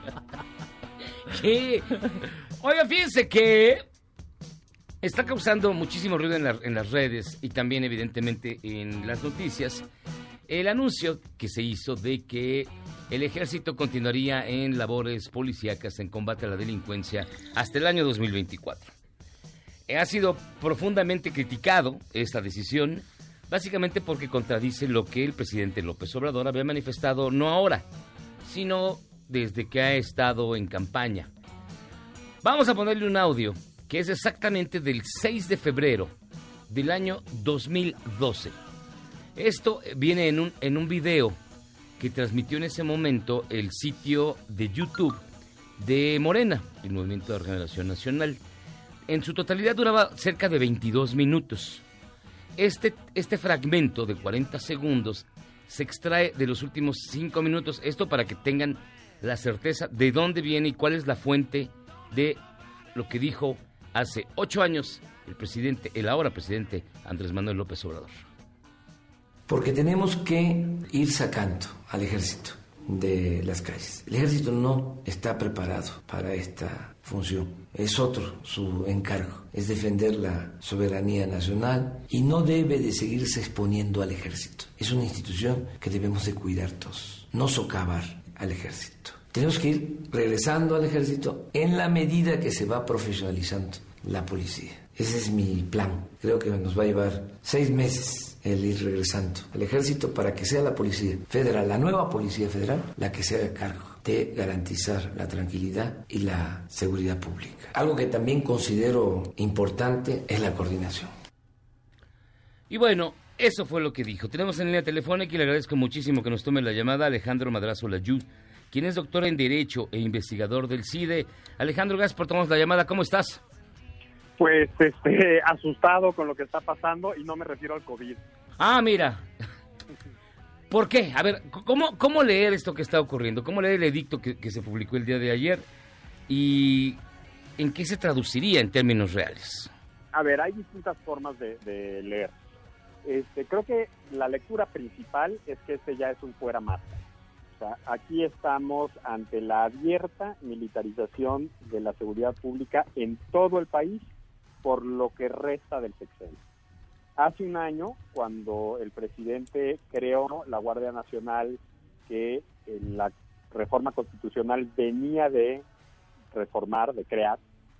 S7: ¿Qué? Oiga, fíjense que está causando muchísimo ruido en, la- en las redes y también evidentemente en las noticias el anuncio que se hizo de que el ejército continuaría en labores policíacas en combate a la delincuencia hasta el año dos mil veinticuatro. Eh, Ha sido profundamente criticado esta decisión, básicamente porque contradice lo que el presidente López Obrador había manifestado no ahora, sino desde que ha estado en campaña. Vamos a ponerle un audio que es exactamente del seis de febrero del año dos mil doce. Esto viene en un, en un video que transmitió en ese momento el sitio de YouTube de Morena, el Movimiento de Regeneración Nacional. En su totalidad duraba cerca de veintidós minutos. Este, este fragmento de cuarenta segundos se extrae de los últimos cinco minutos. Esto para que tengan la certeza de dónde viene y cuál es la fuente de lo que dijo hace ocho años el presidente, el ahora presidente Andrés Manuel López Obrador.
S12: porque tenemos que ir sacando al ejército de las calles. El ejército no está preparado para esta función. Es otro su encargo, es defender la soberanía nacional y no debe de seguirse exponiendo al ejército. Es una institución que debemos de cuidar todos, no socavar al ejército. Tenemos que ir regresando al ejército en la medida que se va profesionalizando la policía. Ese es mi plan. Creo que nos va a llevar seis meses el ir regresando al ejército para que sea la policía federal, la nueva policía federal, la que se haga cargo de garantizar la tranquilidad y la seguridad pública. Algo que también considero importante es la coordinación.
S7: Y bueno, eso fue lo que dijo. Tenemos en línea telefónica y le agradezco muchísimo que nos tome la llamada Alejandro Madrazo Layud, quien es doctor en Derecho e investigador del CIDE. Alejandro, gracias por tomarnos la llamada. ¿Cómo estás?
S13: Pues este, asustado con lo que está pasando y no me refiero al COVID.
S7: Ah, mira. ¿Por qué? A ver, ¿cómo, cómo leer esto que está ocurriendo? ¿Cómo leer el edicto que, que se publicó el día de ayer? ¿Y en qué se traduciría en términos reales?
S13: A ver, hay distintas formas de, de leer. Este, creo que la lectura principal es que este ya es un fuera marcha. O sea, aquí estamos ante la abierta militarización de la seguridad pública en todo el país por lo que resta del sexenio. Hace un año, cuando el presidente creó la Guardia Nacional, que en la reforma constitucional venía de reformar, de crear,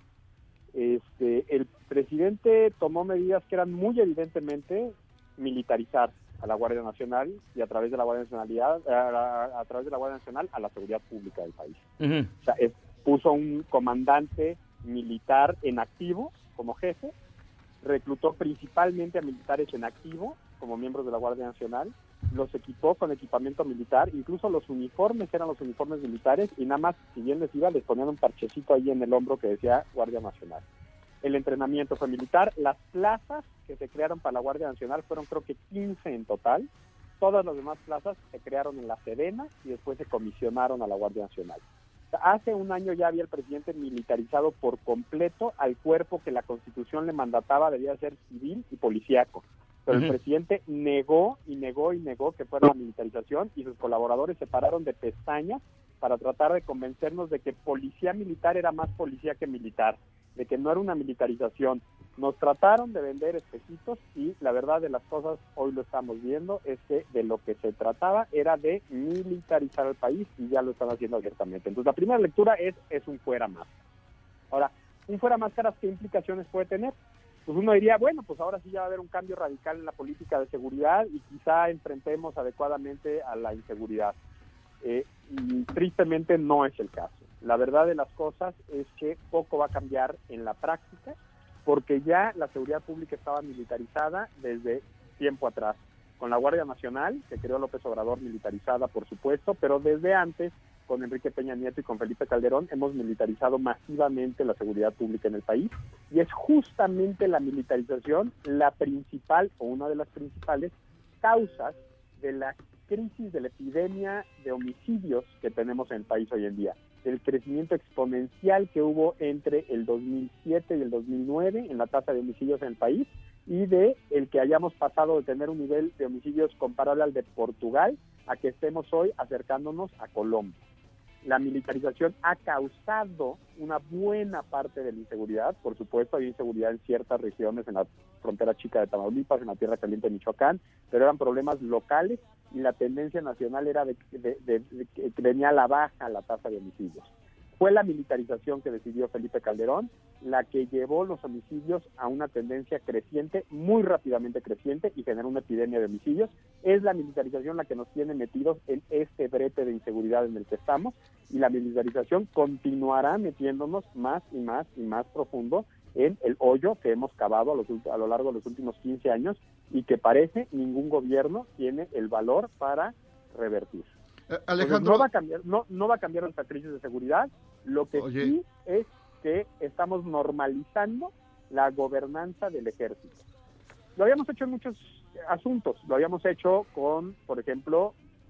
S13: este, el presidente tomó medidas que eran muy evidentemente militarizar a la Guardia Nacional y a través de la Guardia Nacionalidad, a, a través de la Guardia Nacional a la seguridad pública del país. Uh-huh. O sea, es, puso un comandante militar en activo como jefe, reclutó principalmente a militares en activo como miembros de la Guardia Nacional, los equipó con equipamiento militar, incluso los uniformes eran los uniformes militares y nada más, si bien les iba, les ponían un parchecito ahí en el hombro que decía Guardia Nacional. El entrenamiento fue militar, las plazas que se crearon para la Guardia Nacional fueron creo que quince en total, todas las demás plazas se crearon en la Sedena y después se comisionaron a la Guardia Nacional. Hace un año ya había el presidente militarizado por completo al cuerpo que la Constitución le mandataba, debía ser civil y policíaco. Pero uh-huh. el presidente negó y negó y negó que fuera la militarización y sus colaboradores se pararon de pestañas para tratar de convencernos de que policía militar era más policía que militar, de que no era una militarización. Nos trataron de vender espejitos y la verdad de las cosas, hoy lo estamos viendo, es que de lo que se trataba era de militarizar el país y ya lo están haciendo abiertamente. Entonces la primera lectura es, es un fuera máscara. Ahora, un fuera máscaras, ¿qué implicaciones puede tener? Pues uno diría, bueno, pues ahora sí ya va a haber un cambio radical en la política de seguridad y quizá enfrentemos adecuadamente a la inseguridad. Eh, y tristemente no es el caso. La verdad de las cosas es que poco va a cambiar en la práctica, porque ya la seguridad pública estaba militarizada desde tiempo atrás, con la Guardia Nacional, que creó López Obrador, militarizada por supuesto, pero desde antes, con Enrique Peña Nieto y con Felipe Calderón, hemos militarizado masivamente la seguridad pública en el país, y es justamente la militarización la principal, o una de las principales, causas de la crisis, de la epidemia de homicidios que tenemos en el país hoy en día. El crecimiento exponencial que hubo entre el dos mil siete y el dos mil nueve en la tasa de homicidios en el país y de el que hayamos pasado de tener un nivel de homicidios comparable al de Portugal a que estemos hoy acercándonos a Colombia. La militarización ha causado una buena parte de la inseguridad. Por supuesto, hay inseguridad en ciertas regiones, en la frontera chica de Tamaulipas, en la Tierra Caliente de Michoacán, pero eran problemas locales y la tendencia nacional era de, de, de, de que venía a la baja la tasa de homicidios. Fue la militarización que decidió Felipe Calderón la que llevó los homicidios a una tendencia creciente, muy rápidamente creciente, y generó una epidemia de homicidios. Es la militarización la que nos tiene metidos en este brete de inseguridad en el que estamos, y la militarización continuará metiéndonos más y más y más profundo en el hoyo que hemos cavado a, los, a lo largo de los últimos quince años y que parece ningún gobierno tiene el valor para revertir.
S5: Eh, Alejandro,
S13: no va a cambiar, no, no va a cambiar nuestra crisis de seguridad. Lo que Oye. sí es que estamos normalizando la gobernanza del ejército. Lo habíamos hecho en muchos asuntos. Lo habíamos hecho con, por ejemplo,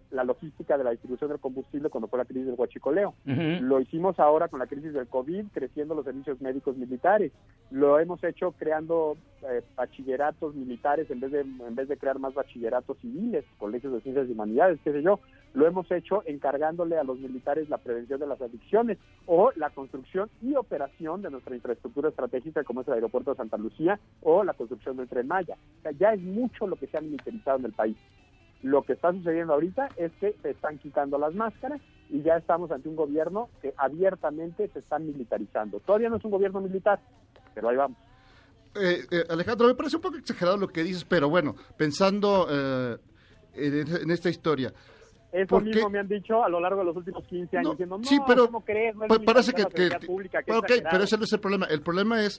S13: la logística de la distribución del combustible cuando fue la crisis del huachicoleo.
S7: Uh-huh.
S13: Lo hicimos ahora con la crisis del COVID, creciendo los servicios médicos militares. Lo hemos hecho creando eh, bachilleratos militares en vez de en vez de crear más bachilleratos civiles, colegios de ciencias y humanidades, qué sé yo. Lo hemos hecho encargándole a los militares la prevención de las adicciones o la construcción y operación de nuestra infraestructura estratégica, como es el aeropuerto de Santa Lucía o la construcción del Tren Maya. O sea, ya es mucho lo que se ha militarizado en el país. Lo que está sucediendo ahorita es que se están quitando las máscaras y ya estamos ante un gobierno que abiertamente se está militarizando. Todavía no es un gobierno militar, pero ahí vamos.
S5: Eh, eh, Alejandro, me parece un poco exagerado lo que dices, pero bueno, pensando eh, en, en esta historia.
S13: Eso mismo me han dicho a lo largo de los últimos quince años,
S5: No,
S13: diciendo, no,
S5: sí, pero
S13: ¿cómo crees? No es
S5: pa- parece que,
S13: militarizar la
S5: que,
S13: seguridad pública, que
S5: ok,
S13: exagerado.
S5: pero ese no es el problema. El problema es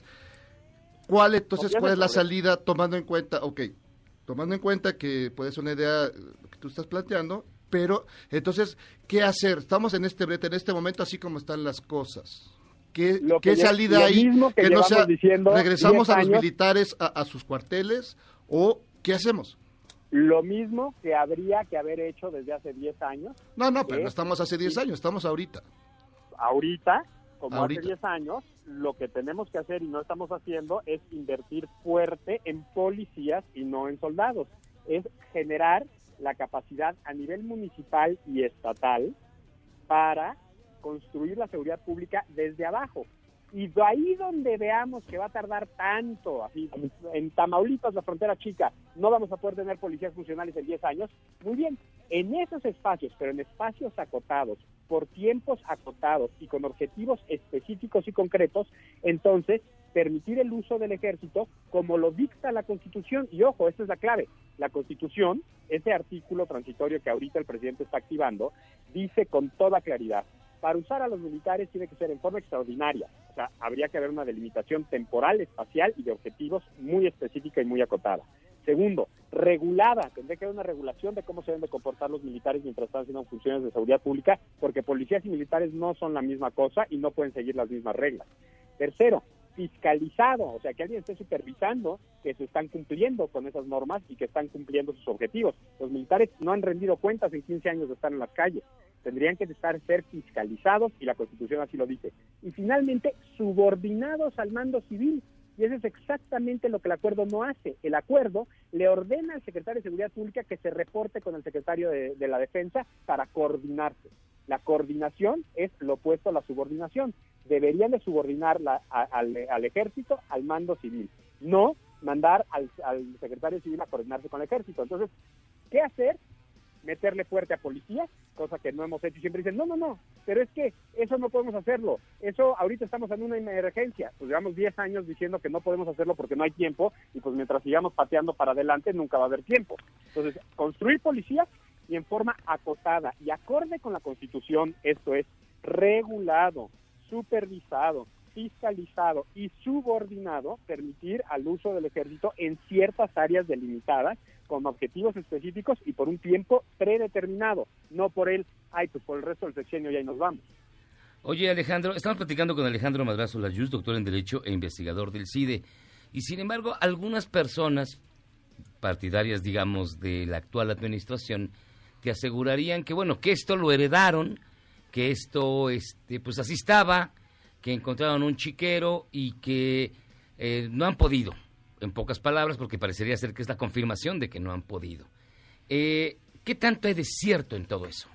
S5: cuál entonces
S13: Confía en
S5: cuál
S13: el
S5: es la
S13: progreso.
S5: salida, tomando en cuenta, ok, tomando en cuenta que puede ser una idea que tú estás planteando, pero entonces, ¿qué hacer? Estamos en este brete, en este momento, así como están las cosas. ¿Qué,
S13: Lo que
S5: ¿qué
S13: lle-
S5: salida
S13: lo
S5: hay?
S13: mismo que
S5: no
S13: llevamos
S5: sea,
S13: diciendo
S5: regresamos
S13: diez
S5: a los
S13: años.
S5: militares a, a sus cuarteles o ¿qué hacemos?
S13: Lo mismo que habría que haber hecho desde hace diez años.
S5: No, no, pero
S13: que
S5: no estamos hace diez años, estamos ahorita.
S13: Ahorita, como
S5: Ahorita.
S13: hace diez años, lo que tenemos que hacer y no estamos haciendo es invertir fuerte en policías y no en soldados. Es generar la capacidad a nivel municipal y estatal para construir la seguridad pública desde abajo. Y de ahí donde veamos que va a tardar tanto, así en Tamaulipas, la frontera chica, no vamos a poder tener policías funcionales en diez años, muy bien, en esos espacios, pero en espacios acotados, por tiempos acotados y con objetivos específicos y concretos, entonces permitir el uso del ejército como lo dicta la Constitución. Y ojo, esta es la clave, la Constitución, ese artículo transitorio que ahorita el presidente está activando, dice con toda claridad, para usar a los militares tiene que ser en forma extraordinaria, o sea, habría que haber una delimitación temporal, espacial y de objetivos muy específica y muy acotada. Segundo, regulada, tendría que haber una regulación de cómo se deben de comportar los militares mientras están haciendo funciones de seguridad pública, porque policías y militares no son la misma cosa y no pueden seguir las mismas reglas. Tercero, fiscalizado, o sea, que alguien esté supervisando que se están cumpliendo con esas normas y que están cumpliendo sus objetivos. Los militares no han rendido cuentas en quince años de estar en las calles. Tendrían que estar ser fiscalizados y la Constitución así lo dice. Y finalmente, subordinados al mando civil. Y eso es exactamente lo que el acuerdo no hace. El acuerdo le ordena al secretario de Seguridad Pública que se reporte con el secretario de, de la Defensa para coordinarse. La coordinación es lo opuesto a la subordinación. Deberían de subordinar la, a, al, al ejército al mando civil, no mandar al, al secretario civil a coordinarse con el ejército. Entonces, ¿qué hacer? Meterle fuerte a policías, cosa que no hemos hecho y siempre dicen, no, no, no, pero es que eso no podemos hacerlo, eso ahorita estamos en una emergencia, pues llevamos diez años diciendo que no podemos hacerlo porque no hay tiempo y pues mientras sigamos pateando para adelante nunca va a haber tiempo. Entonces, construir policías y en forma acotada y acorde con la Constitución, esto es, regulado, supervisado, fiscalizado y subordinado, permitir al uso del ejército en ciertas áreas delimitadas con objetivos específicos y por un tiempo predeterminado, no por el, ay, pues por el resto del sexenio y ahí nos vamos.
S7: Oye, Alejandro, estamos platicando con Alejandro Madrazo Layuz, doctor en Derecho e investigador del CIDE, y sin embargo, algunas personas partidarias, digamos, de la actual administración, te asegurarían que, bueno, que esto lo heredaron, que esto, este, pues así estaba, que encontraron un chiquero y que eh, no han podido, en pocas palabras, porque parecería ser que es la confirmación de que no han podido. Eh, ¿Qué tanto hay de cierto en todo eso?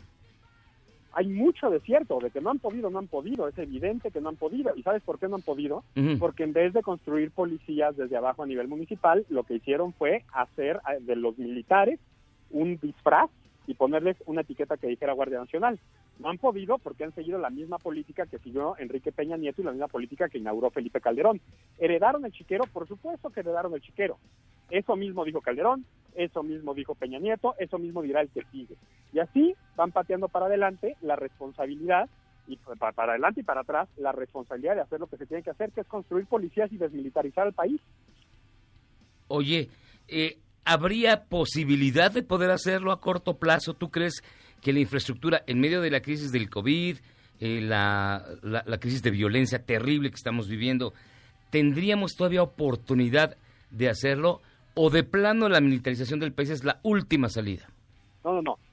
S13: Hay mucho de cierto, de que no han podido, no han podido, es evidente que no han podido. ¿Y sabes por qué no han podido?
S7: Uh-huh.
S13: Porque en vez de construir policías desde abajo a nivel municipal, lo que hicieron fue hacer de los militares un disfraz y ponerles una etiqueta que dijera Guardia Nacional. No han podido porque han seguido la misma política que siguió Enrique Peña Nieto y la misma política que inauguró Felipe Calderón. ¿Heredaron el chiquero? Por supuesto que heredaron el chiquero. Eso mismo dijo Calderón, eso mismo dijo Peña Nieto, eso mismo dirá el que sigue. Y así van pateando para adelante la responsabilidad, y para, para adelante y para atrás, la responsabilidad de hacer lo que se tiene que hacer, que es construir policías y desmilitarizar el país.
S7: Oye, eh, ¿habría posibilidad de poder hacerlo a corto plazo? ¿Tú crees que la infraestructura, en medio de la crisis del COVID, eh, la, la, la crisis de violencia terrible que estamos viviendo, tendríamos todavía oportunidad de hacerlo? ¿O de plano la militarización del país es la última salida?
S13: No, no, no.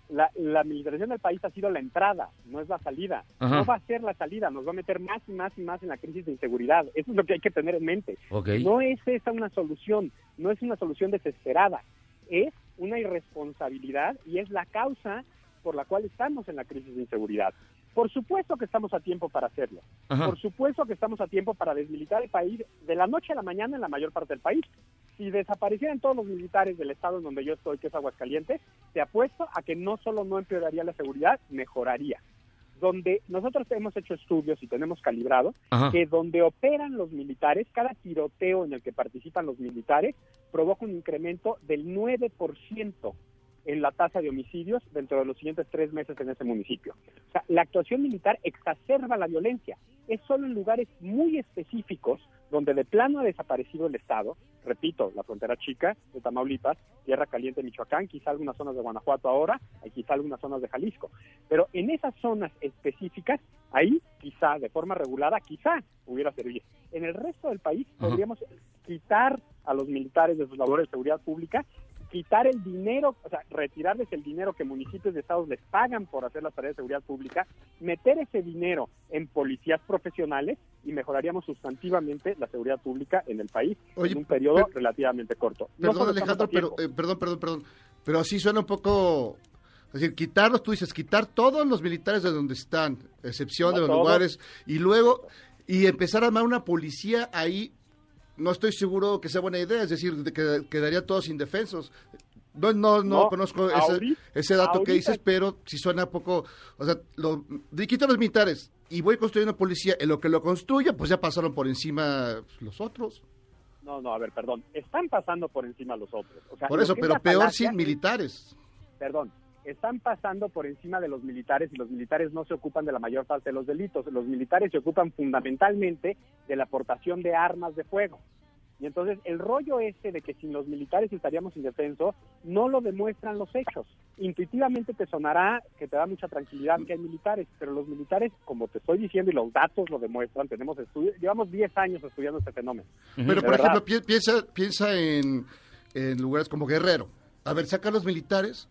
S13: La, la militarización del país ha sido la entrada, no es la salida.
S7: Ajá.
S13: No va a ser la salida, nos va a meter más y más y más en la crisis de inseguridad. Eso es lo que hay que tener en mente.
S7: Okay.
S13: No es esa una solución, no es una solución desesperada, es una irresponsabilidad y es la causa por la cual estamos en la crisis de inseguridad. Por supuesto que estamos a tiempo para hacerlo.
S7: Ajá.
S13: Por supuesto que estamos a tiempo para desmilitar el país de la noche a la mañana en la mayor parte del país. Si desaparecieran todos los militares del estado en donde yo estoy, que es Aguascalientes, te apuesto a que no solo no empeoraría la seguridad, mejoraría. Donde nosotros hemos hecho estudios y tenemos calibrado,
S7: Ajá.
S13: que donde operan los militares, cada tiroteo en el que participan los militares provoca un incremento del nueve por ciento en la tasa de homicidios dentro de los siguientes tres meses en ese municipio. O sea, la actuación militar exacerba la violencia. Es solo en lugares muy específicos donde de plano ha desaparecido el Estado, repito, la frontera chica de Tamaulipas, Tierra Caliente, Michoacán, quizá algunas zonas de Guanajuato ahora, y quizá algunas zonas de Jalisco. Pero en esas zonas específicas, ahí quizá, de forma regulada, quizá hubiera servido. En el resto del país
S7: Ajá.
S13: podríamos quitar a los militares de sus labores de seguridad pública, quitar el dinero, o sea, retirarles el dinero que municipios de estados les pagan por hacer las tareas de seguridad pública, meter ese dinero en policías profesionales y mejoraríamos sustantivamente la seguridad pública en el país. Oye, en un periodo
S5: pero,
S13: relativamente corto.
S5: Perdón,
S13: no
S5: Alejandro, pero, eh, perdón, perdón, perdón, pero así suena un poco... Es decir, quitarlos, tú dices, quitar todos los militares de donde están, excepción
S13: no
S5: de los
S13: todos.
S5: lugares, y luego, y empezar a armar una policía ahí. No estoy seguro que sea buena idea, es decir, de que quedarían todos indefensos. No, no, no, no conozco ese,
S13: ahorita,
S5: ese dato
S13: ahorita,
S5: que dices, pero sí suena poco, o sea, lo, de quitar los militares y voy construyendo policía, en lo que lo construya, pues ya pasaron por encima los otros.
S13: No, no, a ver, perdón, están pasando por encima los otros. O sea,
S5: por eso, pero peor falacia, sin militares.
S13: Perdón, están pasando por encima de los militares y los militares no se ocupan de la mayor parte de los delitos. Los militares se ocupan fundamentalmente de la aportación de armas de fuego. Y entonces el rollo este de que sin los militares estaríamos indefensos no lo demuestran los hechos. Intuitivamente te sonará que te da mucha tranquilidad que hay militares, pero los militares, como te estoy diciendo y los datos lo demuestran, tenemos estudios, llevamos diez años estudiando este fenómeno.
S5: Uh-huh. Pero por ejemplo, pi- piensa piensa en, en lugares como Guerrero. A ver, saca a los militares.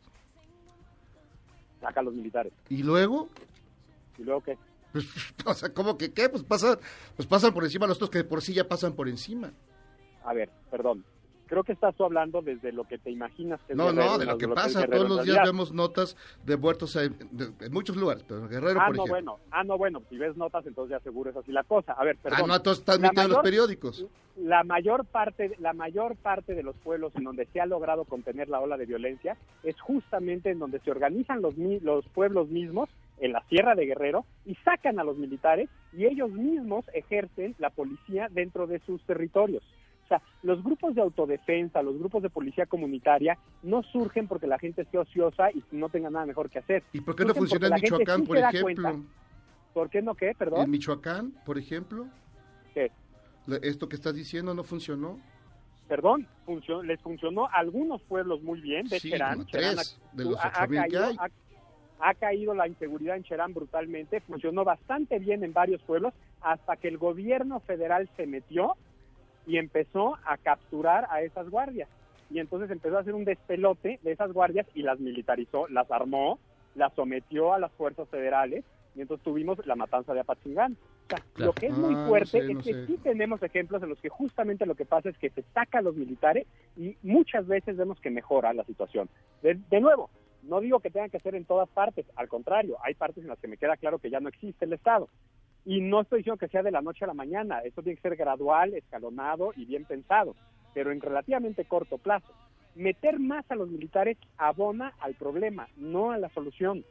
S13: Saca a los militares.
S5: ¿Y luego?
S13: ¿Y luego qué?
S5: Pues, o sea, ¿cómo que qué? Pues pasan, pues pasan por encima los otros que de por sí ya pasan por encima.
S13: A ver, perdón, creo que estás tú hablando desde lo que te imaginas que es
S5: No,
S13: Guerrero,
S5: no, de lo que pasa, todos los días vemos notas de muertos en, de, en muchos lugares, pero Guerrero,
S13: ah,
S5: por
S13: no,
S5: ejemplo.
S13: Bueno, ah, no, bueno, si ves notas, entonces ya seguro es así la cosa. A ver, perdón.
S5: Ah, no, todos están metidos en los periódicos.
S13: La mayor parte, la mayor parte de los pueblos en donde se ha logrado contener la ola de violencia es justamente en donde se organizan los, los pueblos mismos, en la Sierra de Guerrero, y sacan a los militares y ellos mismos ejercen la policía dentro de sus territorios. O sea, los grupos de autodefensa, los grupos de policía comunitaria no surgen porque la gente esté ociosa y no tenga nada mejor que hacer.
S5: ¿Y por qué no
S13: surgen
S5: funciona en Michoacán, sí por ejemplo?
S13: Cuenta. ¿Por qué no qué, perdón?
S5: ¿En Michoacán, por ejemplo?
S13: ¿Qué?
S5: ¿Esto que estás diciendo no funcionó?
S13: Perdón, funcionó, les funcionó a algunos pueblos muy bien, de
S5: sí,
S13: Cherán. Cherán
S5: tres
S13: ha,
S5: de los
S13: ha, ha, caído,
S5: hay.
S13: ha, ha caído la inseguridad en Cherán brutalmente, funcionó bastante bien en varios pueblos, hasta que el gobierno federal se metió y empezó a capturar a esas guardias. Y entonces empezó a hacer un despelote de esas guardias y las militarizó, las armó, las sometió a las fuerzas federales, y entonces tuvimos la matanza de Apatzingán. O sea,
S7: claro.
S13: Lo que es muy
S5: ah,
S13: fuerte
S5: no sé, no
S13: es que
S5: sé.
S13: sí tenemos ejemplos en los que justamente lo que pasa es que se saca a los militares y muchas veces vemos que mejora la situación. De, de nuevo, no digo que tengan que ser en todas partes, al contrario, hay partes en las que me queda claro que ya no existe el Estado. Y no estoy diciendo que sea de la noche a la mañana, esto tiene que ser gradual, escalonado y bien pensado, pero en relativamente corto plazo. Meter más a los militares abona al problema, no a la solución.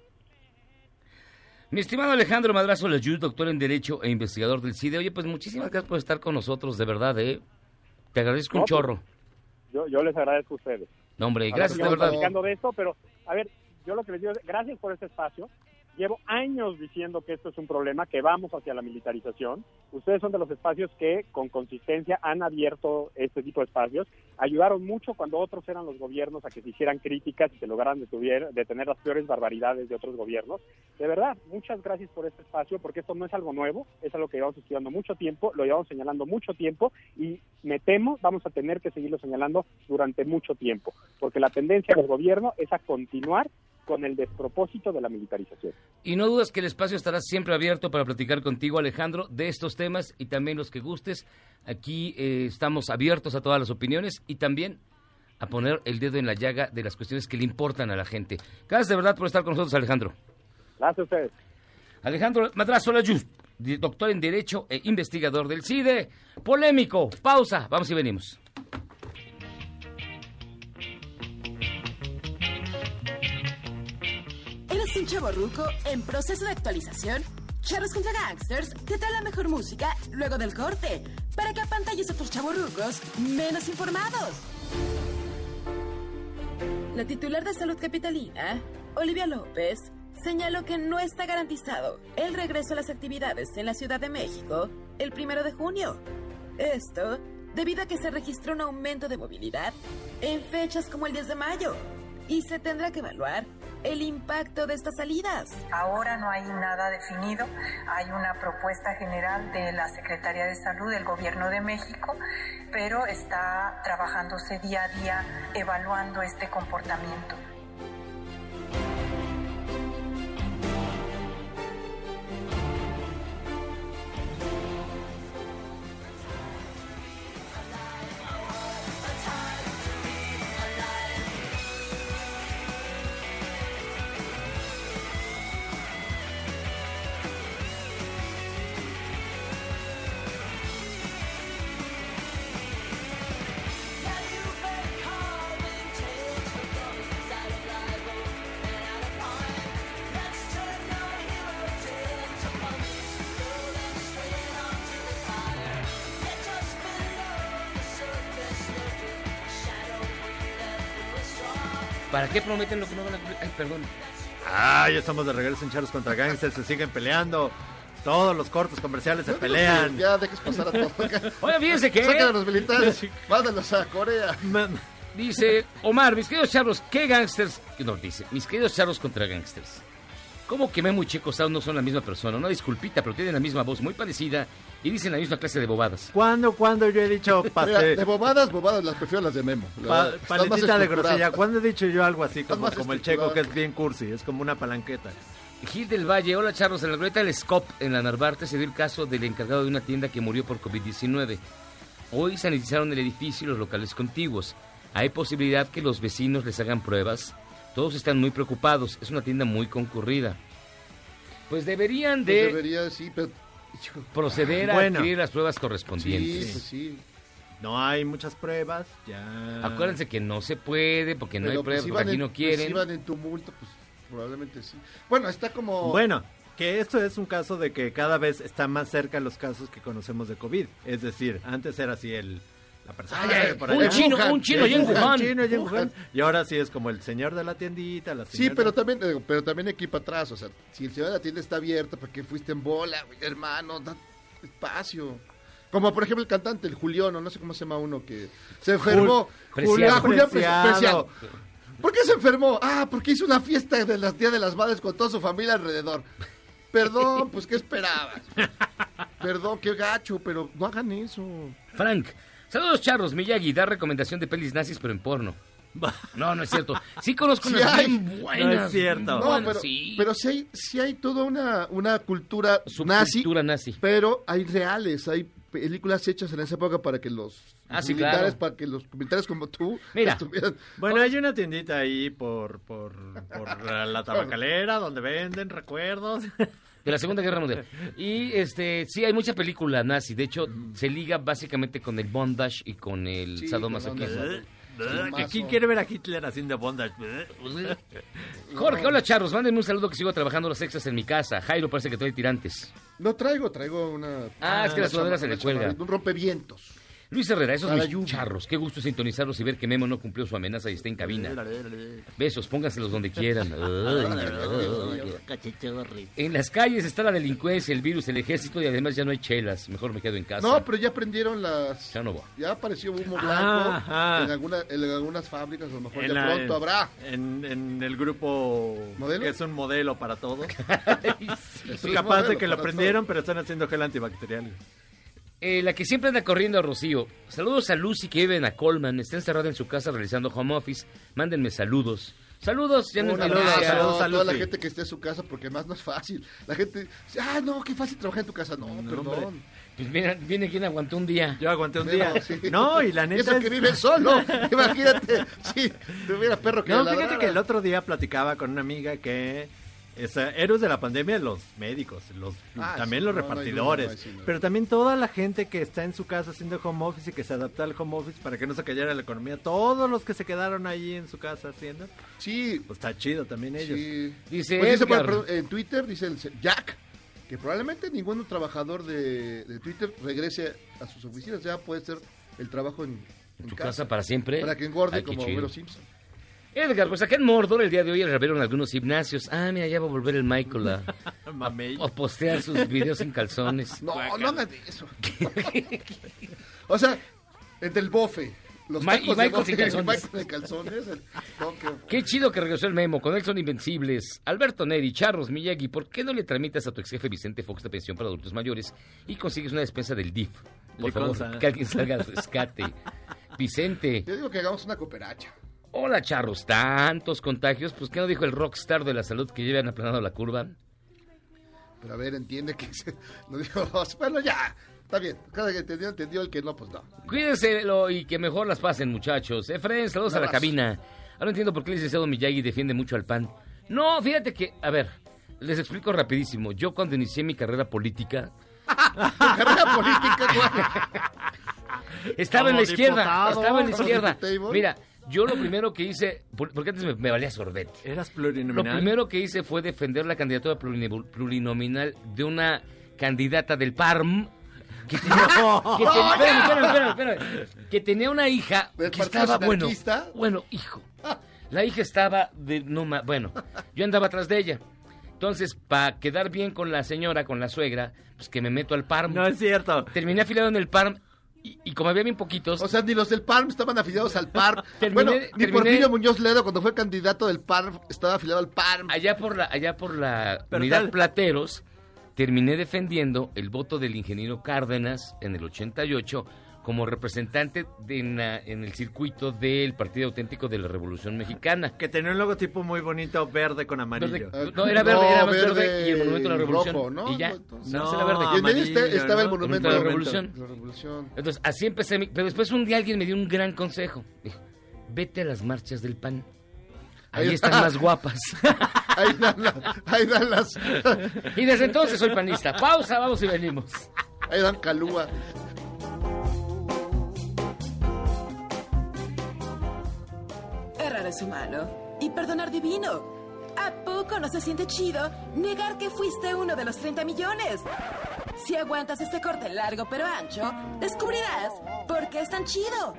S7: Mi estimado Alejandro Madrazo Layud, doctor en Derecho e investigador del CIDE. Oye, pues muchísimas gracias por estar con nosotros, de verdad, ¿eh? Te agradezco
S13: no,
S7: un chorro.
S13: Pues, yo, yo les agradezco a ustedes.
S7: No, hombre, gracias,
S13: de
S7: de verdad.
S13: platicando de esto, pero, a ver, yo lo que les digo es, gracias por este espacio. Llevo años diciendo que esto es un problema, que vamos hacia la militarización. Ustedes son de los espacios que con consistencia han abierto este tipo de espacios. Ayudaron mucho cuando otros eran los gobiernos a que se hicieran críticas y se lograran detuvier, detener las peores barbaridades de otros gobiernos. De verdad, muchas gracias por este espacio, porque esto no es algo nuevo, es algo que llevamos estudiando mucho tiempo, lo llevamos señalando mucho tiempo y me temo vamos a tener que seguirlo señalando durante mucho tiempo, porque la tendencia del gobierno es a continuar con el despropósito de la militarización.
S7: Y no dudas que el espacio estará siempre abierto para platicar contigo, Alejandro, de estos temas y también los que gustes. Aquí eh, estamos abiertos a todas las opiniones y también a poner el dedo en la llaga de las cuestiones que le importan a la gente. Gracias de verdad por estar con nosotros, Alejandro.
S13: Gracias a ustedes.
S7: Alejandro Madrazo Layuz, doctor en Derecho e investigador del C I D E. Polémico. Pausa. Vamos y venimos.
S2: ¿Eres un chavorruco en proceso de actualización? Charros contra Gangsters te trae la mejor música luego del corte para que apantalles a otros chavorrucos menos informados. La titular de Salud Capitalina, Olivia López, señaló que no está garantizado el regreso a las actividades en la Ciudad de México el primero de junio. Esto debido a que se registró un aumento de movilidad en fechas como el diez de mayo y se tendrá que evaluar el impacto de estas salidas.
S14: Ahora no hay nada definido, hay una propuesta general de la Secretaría de Salud del Gobierno de México, pero está trabajándose día a día evaluando este comportamiento.
S7: ¿Para qué prometen lo que no van a cumplir? Ay, perdón.
S6: Ah, ya estamos de regreso en Charros contra Gangsters, se siguen peleando. Todos los cortos comerciales se pelean.
S5: Ya dejes pasar a todos.
S7: Oye, fíjense que...
S5: Sacan a los militares, mándalos a Corea.
S7: Dice Omar, mis queridos charros, ¿qué gangsters? No, dice, mis queridos charros contra gangsters. ¿Cómo que Memo y Checo Sound no son la misma persona? Una disculpita, pero tienen la misma voz, muy parecida, y dicen la misma clase de bobadas.
S6: ¿Cuándo, cuándo yo he dicho pase...
S5: Mira, de bobadas, bobadas, las prefiero las de Memo.
S6: Pa paletita de grosella. ¿Cuándo he dicho yo algo así como, como el Checo, que es bien cursi? Es como una palanqueta.
S7: Gil del Valle, hola charros, en la glorieta del Scop en la Narvarte se dio el caso del encargado de una tienda que murió por COVID diecinueve. Hoy sanitizaron el edificio y los locales contiguos. ¿Hay posibilidad que los vecinos les hagan pruebas? Todos están muy preocupados, es una tienda muy concurrida. Pues deberían de
S5: pues debería, sí, pero...
S7: proceder a
S6: bueno,
S7: adquirir las pruebas correspondientes.
S5: Sí, pues sí.
S6: No hay muchas pruebas, ya...
S7: Acuérdense que no se puede, porque no
S5: pero
S7: hay pruebas,
S5: pues,
S7: porque aquí
S5: en,
S7: no quieren.
S5: Pues, si van en tumulto, pues probablemente sí. Bueno, está como...
S6: Bueno, que esto es un caso de que cada vez está más cerca los casos que conocemos de COVID. Es decir, antes era así el... La persona
S7: Ay, ay,
S6: por
S7: un
S6: allá.
S7: chino, un chino y en Wuhan.
S6: chino y en Wuhan. Y ahora sí es como el señor de la tiendita, la
S5: Sí,
S6: señora...
S5: pero también, eh, pero también aquí para atrás, o sea, si el señor de la tienda está abierta, ¿para qué fuiste en bola, güey, hermano? Da espacio. Como por ejemplo el cantante, el Julián, o no sé cómo se llama uno, que se enfermó.
S7: Jul
S5: Julián,
S7: Preciado.
S5: Julián
S6: Preciado.
S5: Preciado. ¿Por qué se enfermó? Ah, porque hizo una fiesta de las Día de las Madres con toda su familia alrededor. Perdón, pues ¿qué esperabas? Perdón, qué gacho, pero no hagan eso.
S7: Frank, saludos charros, Miyagi, da recomendación de pelis nazis pero en porno. No, no es cierto. Sí conozco
S5: Sí
S7: unas
S5: hay.
S7: bien buenas.
S6: No es cierto.
S5: No,
S7: Buenas,
S5: pero,
S7: sí.
S5: pero sí hay, sí hay toda una, una cultura nazi,
S7: Subcultura nazi.
S5: pero hay reales, hay películas hechas en esa época para que los
S7: Ah, sí,
S5: militares,
S7: claro.
S5: para que los militares como tú
S7: Mira.
S5: estuvieran...
S6: Bueno, hay una tiendita ahí por, por, por la tabacalera donde venden recuerdos.
S7: De la Segunda Guerra Mundial. Y este sí, hay mucha película nazi. De hecho, se liga básicamente con el bondage y con el
S5: Sí,
S7: sadomasoquismo.
S5: con
S6: ¿Que ¿Quién quiere ver a Hitler haciendo bondage?
S7: Jorge, hola charros, mándenme un saludo que sigo trabajando los extras en mi casa. Jairo parece que trae tirantes.
S5: No traigo, traigo una...
S7: Ah, es que la sudadera se le cuelga.
S5: Un rompevientos.
S7: Luis Herrera, esos
S5: Para
S7: mis
S5: lluvia.
S7: charros. Qué gusto sintonizarlos y ver que Memo no cumplió su amenaza y está en cabina. Besos, pónganselos donde quieran. En las calles está la delincuencia, el virus, el ejército y además ya no hay chelas. Mejor me quedo en casa.
S5: No, pero ya prendieron las...
S7: Ya no va.
S5: Ya apareció humo blanco
S6: Ajá.
S5: en, alguna, en algunas fábricas, a lo mejor
S6: En
S5: de
S6: la-
S5: pronto habrá.
S6: En, en el grupo
S5: ¿Modelo?
S6: que es un modelo para todos.
S5: Es
S6: Es
S5: un
S6: capaz de
S5: modelo
S6: que lo
S5: para
S6: prendieron, pero están haciendo gel antibacterial.
S7: Eh, la que siempre anda corriendo a Rocío. Saludos a Lucy que vive en Acolman. Está encerrada en su casa realizando home office. Mándenme saludos. Saludos, ya no es
S5: Saludos,
S7: noticia.
S5: saludos a toda la gente que esté en su casa, porque más no es fácil. La gente dice, ah, no, qué fácil trabajar en tu casa. No,
S6: No,
S5: perdón.
S6: hombre.
S7: Pues mira, viene quien aguantó un día.
S6: Yo aguanté un
S5: Pero,
S6: día.
S5: sí.
S6: No, y la
S5: Y
S6: neta
S5: eso
S6: es-
S5: que vive solo. Imagínate, si tuviera perro que
S6: No,
S5: ladrara.
S6: fíjate que el otro día platicaba con una amiga que es, eh, héroes de la pandemia, los médicos, los
S5: Ah,
S6: también
S5: sí,
S6: los
S5: no, no hay
S6: repartidores,
S5: duda, no, sí, no.
S6: pero también toda la gente que está en su casa haciendo home office y que se adaptó al home office para que no se cayera la economía, todos los que se quedaron ahí en su casa haciendo.
S5: Sí.
S6: Pues está chido también ellos.
S5: Sí.
S7: Dice
S5: Pues dice
S7: Edgar.
S5: por- por- en Twitter, dice el se- Jack, que probablemente ningún trabajador de, de Twitter regrese a sus oficinas. Ya puede ser el trabajo en, en
S7: ¿Tu casa para siempre?
S5: Para que engorde
S7: Ay, qué
S5: como
S7: chido.
S5: Homero Simpson.
S7: Edgar, pues acá en Mordor el día de hoy abrieron algunos gimnasios. Ah, mira, ya va a volver el Michael a, a, a postear sus videos en calzones.
S5: No, no hagan eso. O sea, entre el bofe, los
S7: Ma- y
S5: tacos de
S7: Michael
S5: bofe,
S7: sin calzones.
S5: y Michael de calzones. el- no, qué-
S7: Qué chido que regresó el Memo, con él son invencibles. Alberto Neri, Charros, Miyagi, ¿por qué no le tramitas a tu ex jefe Vicente Fox de pensión para adultos mayores y consigues una despensa del D I F? Por favor,
S6: Liconza.
S7: que alguien salga al rescate. Vicente.
S5: Yo digo que hagamos una cooperacha.
S7: Hola, Charros, tantos contagios. Pues, ¿qué no dijo el rockstar de la salud que llevan aplanado la curva?
S5: Pero a ver, entiende que se, no digo, bueno, ya, está bien. Cada que entendió, entendió, el que no, pues no.
S7: Cuídense lo- y que mejor las pasen, muchachos. Efren, saludos
S5: Un
S7: a la
S5: abrazo.
S7: cabina. Ahora entiendo por qué el licenciado Miyagi defiende mucho al P A N. No, fíjate que, a ver, les explico rapidísimo. Yo cuando inicié mi carrera política,
S5: Carrera política, güey.
S7: estaba en
S6: Como
S7: la izquierda,
S6: diputado.
S7: estaba en la izquierda.
S5: Diputado.
S7: Mira, yo lo primero que hice, por- porque antes me, me valía sorbete.
S6: ¿Eras
S7: Lo
S6: plurinominal?
S7: primero que hice fue defender la candidatura plurine- plurinominal de una candidata del P A R M que tenía, que ten-
S5: ¡No,
S7: espérame,
S5: ya!
S7: espérame, espérame, espérame. que tenía una hija
S5: ¿Del
S7: que
S5: partido
S7: estaba bueno,
S5: anarquista?
S7: bueno, hijo. La hija estaba de no ma- bueno, yo andaba atrás de ella. Entonces, para quedar bien con la señora, con la suegra, pues que me meto al P A R M.
S6: No es cierto.
S7: Terminé afiliado en el P A R M y, y como había bien poquitos,
S5: O sea, ni los del P A R M estaban afiliados al P A R M.
S7: Terminé-
S5: bueno, ni
S7: terminé-
S5: Porfirio Muñoz Ledo, cuando fue candidato del P A R M, estaba afiliado al P A R M.
S7: allá por la allá por la
S6: Pero
S7: unidad
S6: tal-
S7: Plateros, terminé defendiendo el voto del ingeniero Cárdenas en el ochenta y ocho como representante de en, la- en el circuito del Partido Auténtico de la Revolución Mexicana.
S6: Que tenía un logotipo muy bonito, verde con amarillo.
S7: Verde- no, era verde,
S5: No,
S7: era más verde,
S5: verde
S7: y el monumento de la
S5: y
S7: Revolución.
S5: rojo, ¿no?
S7: Y ya,
S5: Entonces-
S7: no,
S6: No,
S7: era verde.
S5: Y en medio está-
S6: amarillo,
S5: estaba el
S6: ¿no?
S5: monumento
S7: de la
S5: de
S7: Revolución.
S5: La Revolución.
S7: Entonces, así empecé, mi- pero después un día alguien me dio un gran consejo. Dijo, vete a las marchas del P A N. Ahí
S5: Ahí-
S7: están más guapas.
S5: Ahí dan, la- ahí dan las...
S7: Y desde entonces soy panista. Pausa, vamos y venimos.
S5: Ahí dan calúa.
S2: Errar es humano y perdonar divino. ¿A poco no se siente chido negar que fuiste uno de los treinta millones? Si aguantas este corte largo pero ancho, descubrirás por qué es tan chido.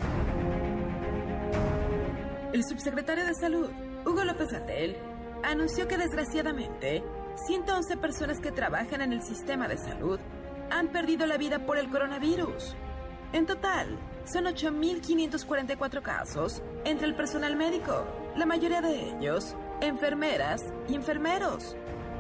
S2: El subsecretario de Salud, Hugo López-Gatell, anunció que desgraciadamente ciento once personas que trabajan en el sistema de salud han perdido la vida por el coronavirus. En total, son ocho mil quinientos cuarenta y cuatro casos entre el personal médico, la mayoría de ellos enfermeras y enfermeros.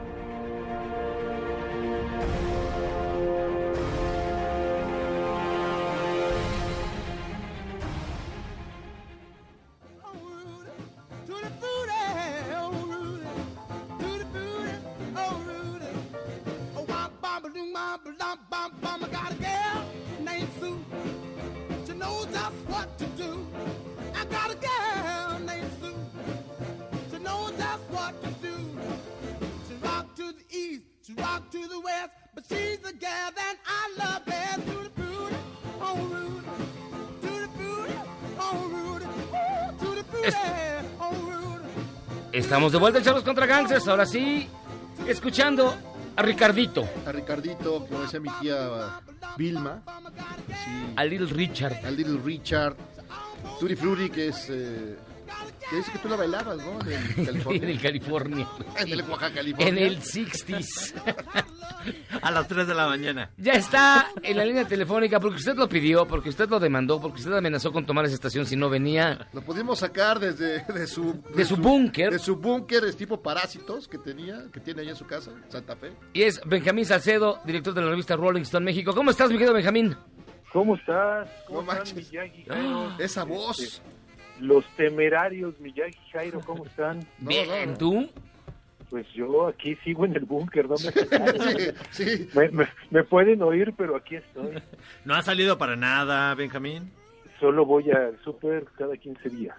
S7: Estamos de vuelta en Charlos contra Gangsters. Ahora sí, escuchando a Ricardito.
S5: A Ricardito, como decía mi tía Vilma. Sí.
S7: A Little Richard.
S5: A Little Richard. Tutti Frutti, que es... Eh, que dice que tú la bailabas, ¿no? En el California.
S7: En el California.
S5: En el Oaxaca, California.
S7: En el sesenta.
S6: A las tres de la mañana.
S7: Ya está en la línea telefónica porque usted lo pidió, porque usted lo demandó, porque usted amenazó con tomar esa estación si no venía.
S5: Lo pudimos sacar desde de su...
S7: De su búnker.
S5: De su búnker, es tipo Parásitos, que tenía, que tiene ahí en su casa, en Santa Fe.
S7: Y es Benjamín Salcedo, director de la revista Rolling Stone México. ¿Cómo estás, mi querido Benjamín?
S10: ¿Cómo estás? ¿Cómo
S5: No
S10: estás,
S5: manches.
S10: Miyagi?
S5: Esa voz.
S15: Los Temerarios, Miyagi, Jairo, ¿cómo están?
S7: Bien, ¿tú?
S15: Pues yo aquí sigo en el búnker, no me, sí, sí. me, me, me pueden oír, pero aquí estoy.
S6: ¿No ha salido para nada, Benjamín?
S15: Solo voy al súper cada quince días.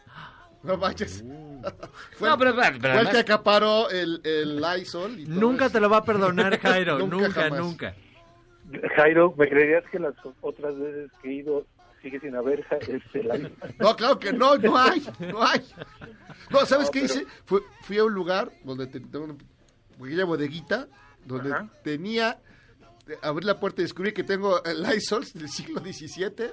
S5: No manches.
S6: Uh.
S5: Fue,
S7: no, pero, pero, pero
S5: fue el que acaparó el, el Lysol. Y
S6: nunca
S5: eso.
S6: Te lo va a perdonar, Jairo. nunca,
S5: nunca,
S6: nunca.
S15: Jairo, ¿me creerías que las otras veces que he ido sigue sin haber este Lysol?
S5: No, claro que no, no hay, no hay. No, ¿sabes
S15: No,
S5: qué
S15: pero...
S5: hice? Fui, fui a un lugar donde tenía una pequeña bodeguita, donde Ajá. tenía, abrí la puerta y descubrí que tengo el Lysol del siglo diecisiete.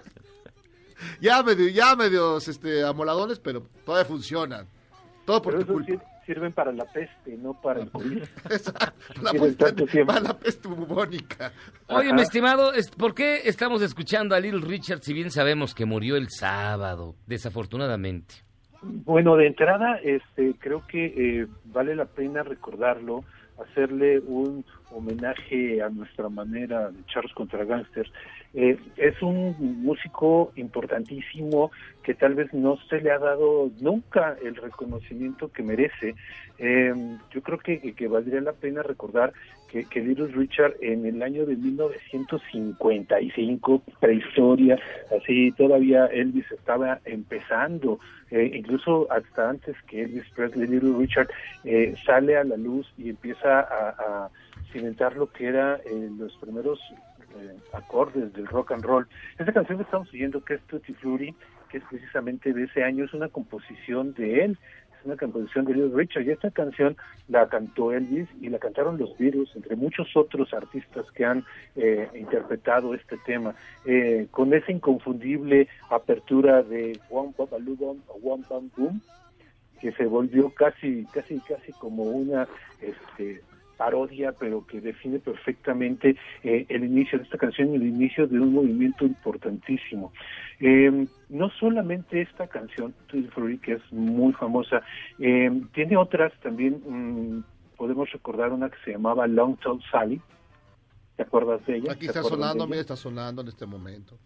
S5: Ya medio, ya medios este, amoladones, pero todavía funcionan. Todo por
S15: pero
S5: tu culpa.
S15: Sirven para la peste, no para el COVID.
S5: Exacto, la peste, para la peste bubónica.
S7: Oye, Ajá. mi estimado, ¿por qué estamos escuchando a Little Richard si bien sabemos que murió el sábado, desafortunadamente?
S15: Bueno, de entrada, este, creo que eh, vale la pena recordarlo, hacerle un homenaje a nuestra manera de Charros contra Gangsters. Eh, es un músico importantísimo que tal vez no se le ha dado nunca el reconocimiento que merece. Eh, yo creo que, que valdría la pena recordar que, que Little Richard en el año de mil novecientos cincuenta y cinco, prehistoria, así todavía Elvis estaba empezando, eh, incluso hasta antes que Elvis Presley, Little Richard eh, sale a la luz y empieza a, a cimentar lo que era eh, los primeros eh, acordes del rock and roll. Esta canción que estamos oyendo, que es Tutti Frutti, que es precisamente de ese año, es una composición de él, es una composición de Little Richard, y esta canción la cantó Elvis y la cantaron los Beatles, entre muchos otros artistas que han eh, interpretado este tema, eh, con esa inconfundible apertura de One Babaloo Bum, One Bam Boom, que se volvió casi, casi, casi como una este parodia, pero que define perfectamente eh, el inicio de esta canción y el inicio de un movimiento importantísimo. Eh, no solamente esta canción, Tutti Frutti, que es muy famosa, eh, tiene otras también. Mmm, podemos recordar una que se llamaba Long Tall Sally. ¿Te acuerdas de ella?
S5: Aquí está sonando, mira, está sonando en este momento.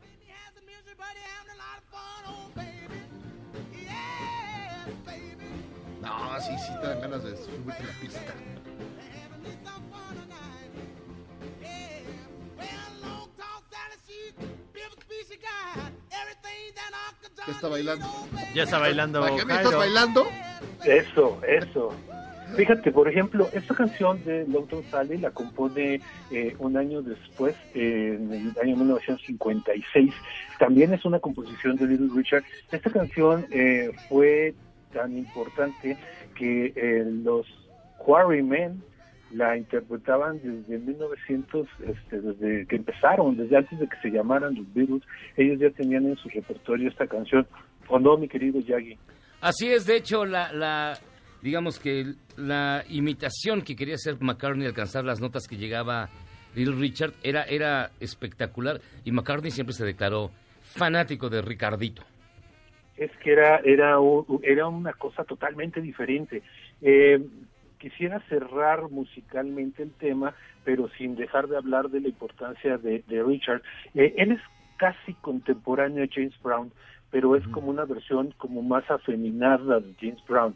S5: No, sí, sí te dan ganas de subirte la pista. Ya está bailando.
S6: Ya está bailando.
S5: ¿Para qué me estás bailando?
S15: Eso, eso. Fíjate, por ejemplo, esta canción de Long Tall Sally la compone eh, un año después, eh, en el año mil novecientos cincuenta y seis. También es una composición de Little Richard. Esta canción eh, fue tan importante que eh, los Quarrymen la interpretaban desde mil novecientos, este, desde que empezaron, desde antes de que se llamaran los Beatles. Ellos ya tenían en su repertorio esta canción, ¿o no, mi querido Yagi?
S7: Así es, de hecho, la, la digamos que la imitación que quería hacer McCartney, alcanzar las notas que llegaba Little Richard, era, era espectacular, y McCartney siempre se declaró fanático de Ricardito.
S15: Es que era, era, era una cosa totalmente diferente. Eh, Quisiera cerrar musicalmente el tema, pero sin dejar de hablar de la importancia de, de Richard. Eh, él es casi contemporáneo a James Brown, pero es como una versión como más afeminada de James Brown.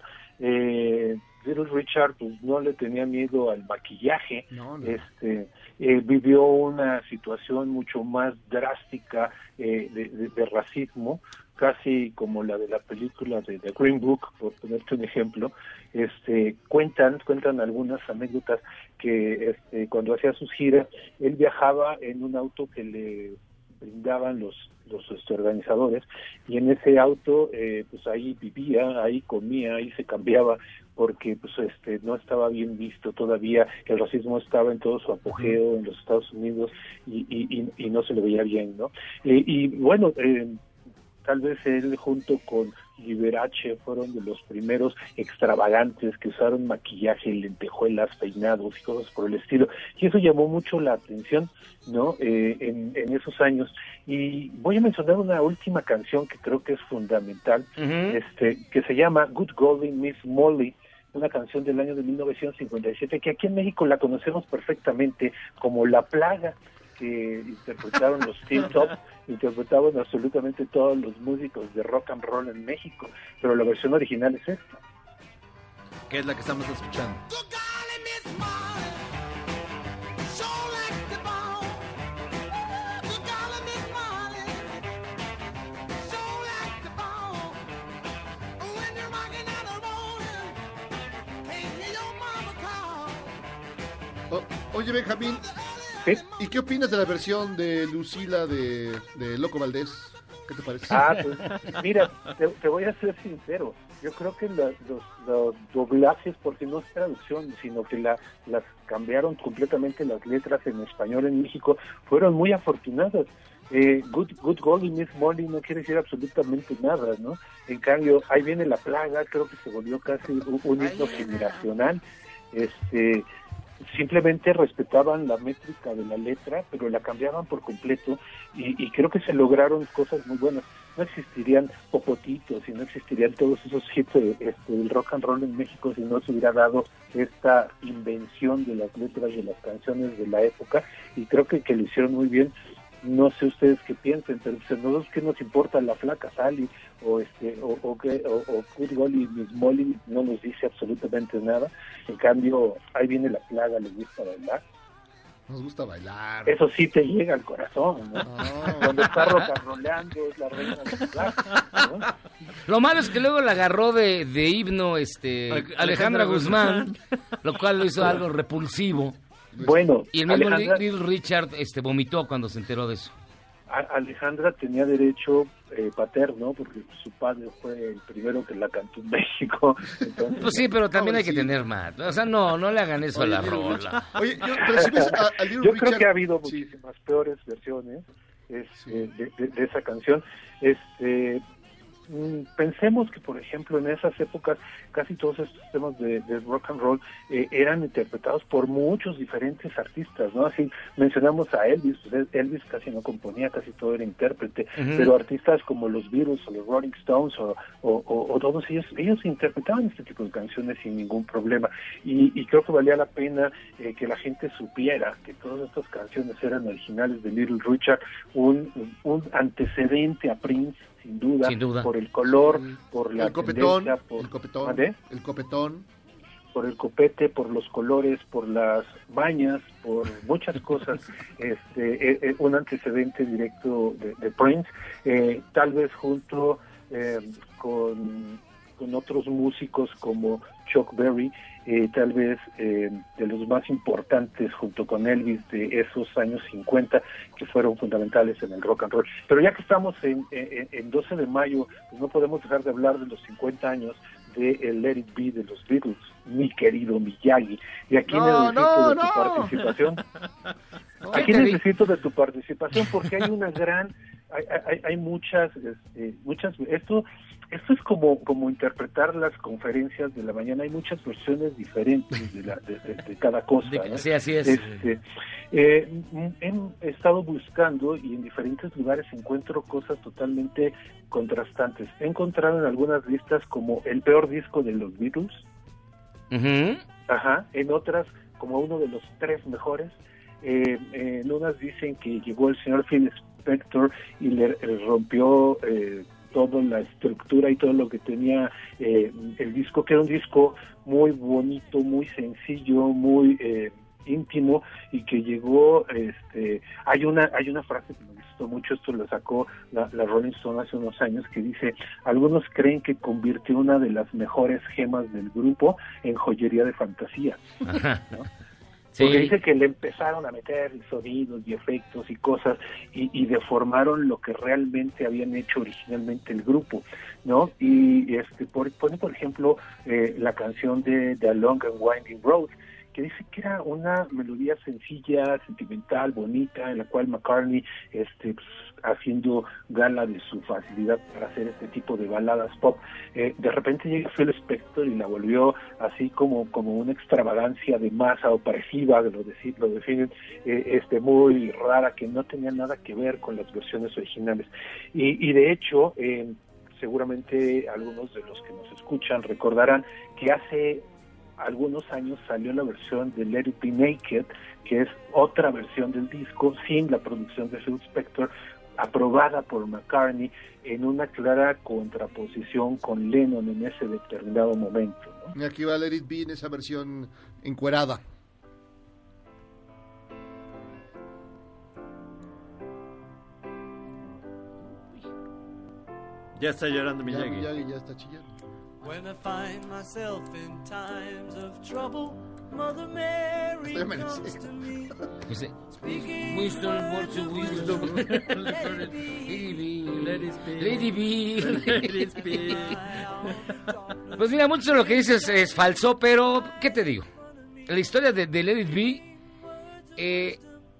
S15: Eh, Little Richard pues no le tenía miedo al maquillaje, no, no. este eh, vivió una situación mucho más drástica eh, de, de, de racismo, casi como la de la película de The Green Book, por ponerte un ejemplo. Este, cuentan, cuentan algunas anécdotas que este, cuando hacía sus giras, él viajaba en un auto que le brindaban los los este, organizadores, y en ese auto eh, pues ahí vivía, ahí comía, ahí se cambiaba, porque pues este no estaba bien visto todavía, el racismo estaba en todo su apogeo en los Estados Unidos y, y, y, y no se le veía bien, ¿no? Eh, y bueno, eh, tal vez él junto con Liberace fueron de los primeros extravagantes que usaron maquillaje, lentejuelas, peinados y cosas por el estilo, y eso llamó mucho la atención, ¿no? Eh, en, en esos años. Y voy a mencionar una última canción que creo que es fundamental, uh-huh. este, que se llama Good Golden Miss Molly, una canción del año de mil novecientos cincuenta y siete, que aquí en México la conocemos perfectamente como La Plaga. que interpretaron los Teen Top interpretaban absolutamente todos los músicos de rock and roll en México, pero la versión original es esta.
S6: ¿Qué es la que estamos escuchando?
S5: O, oye, Benjamín,
S15: ¿sí?
S5: ¿Y qué opinas de la versión de Lucila de, de Loco Valdés? ¿Qué te parece?
S15: Ah, pues mira, te, te voy a ser sincero. Yo creo que la, los, los doblajes, porque no es traducción, sino que la, las cambiaron completamente las letras en español en México, fueron muy afortunadas. Eh, Good, Good Golly Miss Molly no quiere decir absolutamente nada, ¿no? En cambio, Ahí Viene la Plaga, creo que se volvió casi un, un himno generacional. Este... Simplemente respetaban la métrica de la letra, pero la cambiaban por completo y, y creo que se lograron cosas muy buenas. No existirían popotitos y no existirían todos esos hits de, este, del rock and roll en México si no se hubiera dado esta invención de las letras de las canciones de la época, y creo que, que lo hicieron muy bien. No sé ustedes qué piensen, pero pues, a nosotros qué nos importa la flaca Sally o este o o, que, o, o Good Golly Miss Molly, no nos dice absolutamente nada. En cambio, Ahí Viene la Plaga, les gusta bailar.
S5: Nos gusta bailar.
S15: Eso sí te llega al corazón, ¿no? No. Cuando está rock and rollando es la reina de la plaga, ¿no?
S7: Lo malo es que luego la agarró de, de himno este Alejandra, Alejandra Guzmán, Guzmán, lo cual lo hizo algo repulsivo.
S15: Bueno,
S7: y el mismo
S15: Alejandra,
S7: Little Richard este, vomitó cuando se enteró de eso.
S15: Alejandra tenía derecho eh, paterno, porque su padre fue el primero que la cantó en México. Entonces,
S7: pues sí, pero también
S5: no,
S7: hay que
S5: sí.
S7: tener más. O sea, no, no le hagan eso
S5: Oye,
S7: a la
S5: Little
S7: rola.
S5: Oye, yo, pero si ves a, a Little
S15: yo
S5: Richard,
S15: creo que ha habido
S5: sí.
S15: muchísimas peores versiones este,
S5: Sí.
S15: de, de, de esa canción. Este, pensemos que, por ejemplo, en esas épocas casi todos estos temas de, de rock and roll eh, eran interpretados por muchos diferentes artistas, ¿no? Así mencionamos a Elvis, pues Elvis casi no componía, casi todo era intérprete, uh-huh. pero artistas como los Beatles o los Rolling Stones o, o, o, o todos ellos, ellos interpretaban este tipo de canciones sin ningún problema, y, y creo que valía la pena eh, que la gente supiera que todas estas canciones eran originales de Little Richard, un, un antecedente a Prince, sin duda,
S7: Sin duda,
S15: por el color, por la
S5: el copetón,
S15: por
S5: el copetón,
S15: ¿vale?
S5: el copetón,
S15: por el copete, por los colores, por las bañas, por muchas cosas. este eh, eh, un antecedente directo de, de Prince, eh, tal vez junto eh, con, con otros músicos como Chuck Berry, eh, tal vez eh, de los más importantes junto con Elvis de esos años cincuenta, que fueron fundamentales en el rock and roll. Pero ya que estamos en, en, en doce de mayo, pues no podemos dejar de hablar de los cincuenta años de el Let It Be de los Beatles, mi querido Miyagi. Y aquí
S5: no,
S15: necesito
S5: no,
S15: de
S5: no.
S15: tu participación. Aquí necesito de tu participación porque hay una gran, hay, hay, hay muchas, este, muchas, esto Esto es como como interpretar las conferencias de la mañana. Hay muchas versiones diferentes de, la, de, de, de cada cosa, ¿no?
S7: Sí, así es.
S15: Este, eh, he estado buscando y en diferentes lugares encuentro cosas totalmente contrastantes. He encontrado en algunas listas como el peor disco de los Beatles.
S7: Uh-huh.
S15: Ajá. En otras como uno de los tres mejores. Eh, en unas dicen que llegó el señor Phil Spector y le, le rompió eh, toda la estructura y todo lo que tenía eh, el disco, que era un disco muy bonito, muy sencillo, muy eh, íntimo, y que llegó, este, hay una hay una frase que me gustó mucho, esto lo sacó la, la Rolling Stone hace unos años, que dice: algunos creen que convirtió una de las mejores gemas del grupo en joyería de fantasía, ¿no?
S7: Sí.
S15: Porque dice que le empezaron a meter sonidos y efectos y cosas y, y deformaron lo que realmente habían hecho originalmente el grupo, ¿no? Y este por, pone, por ejemplo, eh, la canción de The Long and Winding Road, que dice que era una melodía sencilla, sentimental, bonita, en la cual McCartney, este, pues, haciendo gala de su facilidad para hacer este tipo de baladas pop, eh, de repente llega Phil Spector y la volvió así como como una extravagancia de masa opresiva, lo, decir, lo definen, eh, este, muy rara, que no tenía nada que ver con las versiones originales. Y, y de hecho, eh, seguramente algunos de los que nos escuchan recordarán que hace algunos años salió la versión de Let It Be Naked, que es otra versión del disco sin la producción de Phil Spector, aprobada por McCartney en una clara contraposición con Lennon en ese determinado momento, ¿no?
S5: Y aquí va Let It Be en esa versión encuerada.
S6: Ya está llorando
S5: Ya,
S6: Miyagi.
S5: Miyagi ya está chillando.
S16: When I find myself in times of trouble, Mother Mary comes to me.
S7: Dice, Winston, what's your wisdom? Let it be, let it be, let it be. Pues mira, mucho de lo que dices es falso, pero ¿qué te digo? La historia de, de Let It Be eh,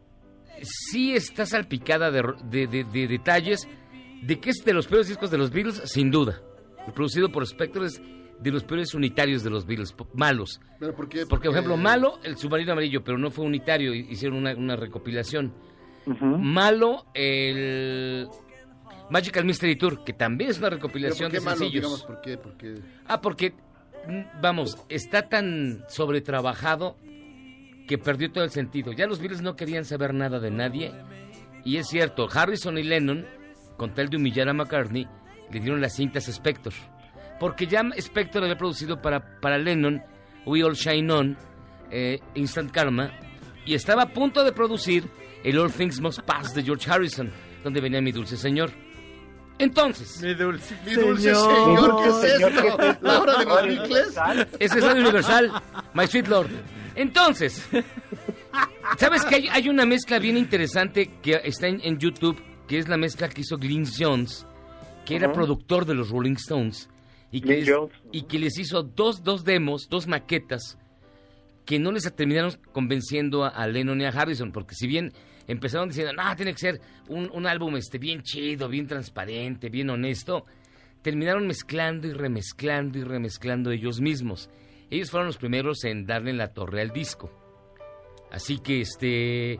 S7: sí está salpicada de, de, de, de detalles de que es de los peores discos de los Beatles, sin duda. El producido por Spector es de los peores unitarios de los Beatles, malos.
S5: ¿Pero por qué?
S7: Porque, por ejemplo, malo, el Submarino Amarillo, pero no fue unitario, hicieron una, una recopilación.
S15: Uh-huh.
S7: Malo, el Magical Mystery Tour, que también es una recopilación
S5: ¿Pero por qué
S7: de sencillos.
S5: malo, digamos, ¿por qué? ¿Por qué?
S7: Ah, porque, vamos, está tan sobretrabajado que perdió todo el sentido. Ya los Beatles no querían saber nada de nadie. Y es cierto, Harrison y Lennon, con tal de humillar a McCartney, le dieron las cintas a Spector. Porque ya Spector había producido para, para Lennon We All Shine On, eh, Instant Karma, y estaba a punto de producir el All Things Must Pass de George Harrison, donde venía Mi Dulce Señor. Entonces,
S6: Mi dulce,
S5: Mi dulce señor, ¿qué es esto? ¿La hora de los Beatles?
S7: Ese es el Universal, My Sweet Lord. Entonces, ¿sabes que hay, hay una mezcla bien interesante que está en, en YouTube, que es la mezcla que hizo Glyn Jones, que era
S15: Ajá.
S7: productor de los Rolling Stones, y que, les, y que les hizo dos, dos demos, dos maquetas, que no les terminaron convenciendo a, a Lennon y a Harrison, porque si bien empezaron diciendo, no, tiene que ser un, un álbum este, bien chido, bien transparente, bien honesto, terminaron mezclando y remezclando y remezclando ellos mismos. Ellos fueron los primeros en darle la torre al disco. Así que, este...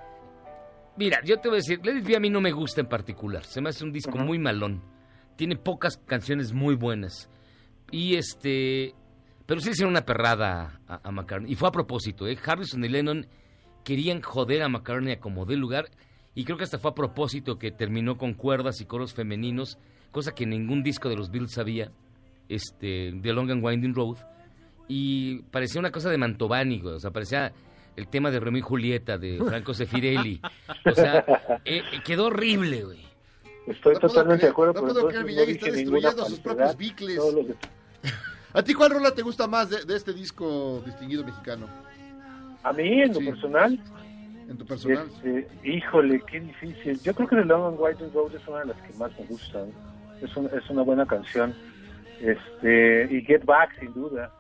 S7: Mira, yo te voy a decir, Let It Be a mí no me gusta en particular. Se me hace un disco uh-huh. muy malón. Tiene pocas canciones muy buenas. Y este... Pero sí hicieron una perrada a, a McCartney. Y fue a propósito, ¿eh? Harrison y Lennon querían joder a McCartney a como dé lugar. Y creo que hasta fue a propósito que terminó con cuerdas y coros femeninos. Cosa que ningún disco de los Beatles sabía. Este... The Long and Winding Road. Y parecía una cosa de Mantovani, güey. O sea, parecía... el tema de Romeo y Julieta de Franco Sefirelli. O sea, eh, quedó horrible, güey.
S15: Estoy no totalmente de acuerdo.
S5: No puedo creer, Miyagi está destruyendo sus propios Beatles. De... ¿A ti cuál rola te gusta más de, de este disco distinguido mexicano?
S15: A mí, en lo
S5: sí.
S15: personal.
S5: En tu personal.
S15: Este, híjole, qué difícil. Yo creo que The Long and Winding Road es una de las que más me gustan. Es, un, es una buena canción. Este, y Get Back, sin duda.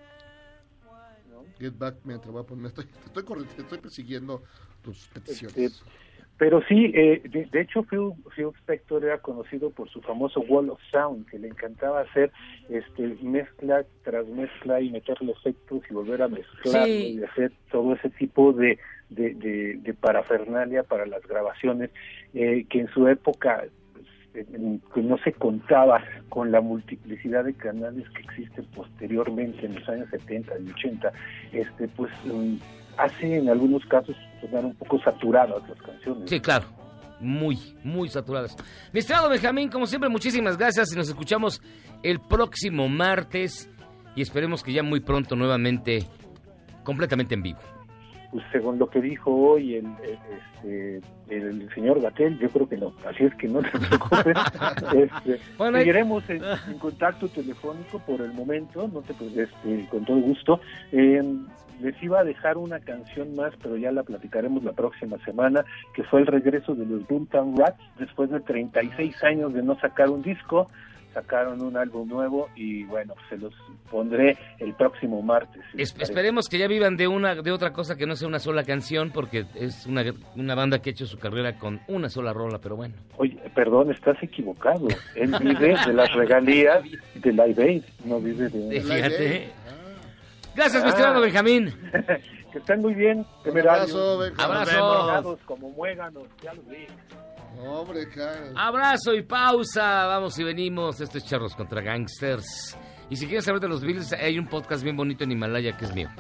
S5: Get Back, me voy a poner, estoy, estoy, te estoy persiguiendo tus peticiones.
S15: Este, pero sí, eh, de, de hecho Phil, Phil Spector era conocido por su famoso Wall of Sound, que le encantaba hacer este mezcla tras mezcla y meterle efectos y volver a mezclar sí. y hacer todo ese tipo de, de, de, de parafernalia para las grabaciones, eh, que en su época que no se contaba con la multiplicidad de canales que existen posteriormente en los años setenta y ochenta, este pues um, hace en algunos casos sonar un poco saturadas las canciones.
S7: Sí, claro, muy, muy saturadas. Mi estimado Benjamín, como siempre, muchísimas gracias y nos escuchamos el próximo martes y esperemos que ya muy pronto nuevamente completamente en vivo.
S15: Pues según lo que dijo hoy el, el, este, el señor Gatell, yo creo que no, así es que no te preocupes. este, bueno, seguiremos en, en contacto telefónico por el momento, no te este, con todo gusto. Eh, les iba a dejar una canción más, pero ya la platicaremos la próxima semana, que fue el regreso de los Boomtown Rats, después de treinta y seis años de no sacar un disco. Sacaron un álbum nuevo y bueno, se los pondré el próximo martes. Si
S7: es, esperemos que ya vivan de una de otra cosa que no sea una sola canción, porque es una, una banda que ha hecho su carrera con una sola rola, pero bueno.
S15: Oye, perdón, estás equivocado. Él vive de las regalías de Live Aid, no vive de...
S7: Fíjate. Gracias, ah. mi estimado Benjamín.
S15: Que estén muy bien.
S5: Abrazo,
S7: Abrazo.
S15: Como muéganos, ya lo vi.
S5: Hombre, claro.
S7: Abrazo y pausa. Vamos y venimos. Esto es Charros contra Gangsters. Y si quieren saber de los Beatles, hay un podcast bien bonito en Himalaya que es mío.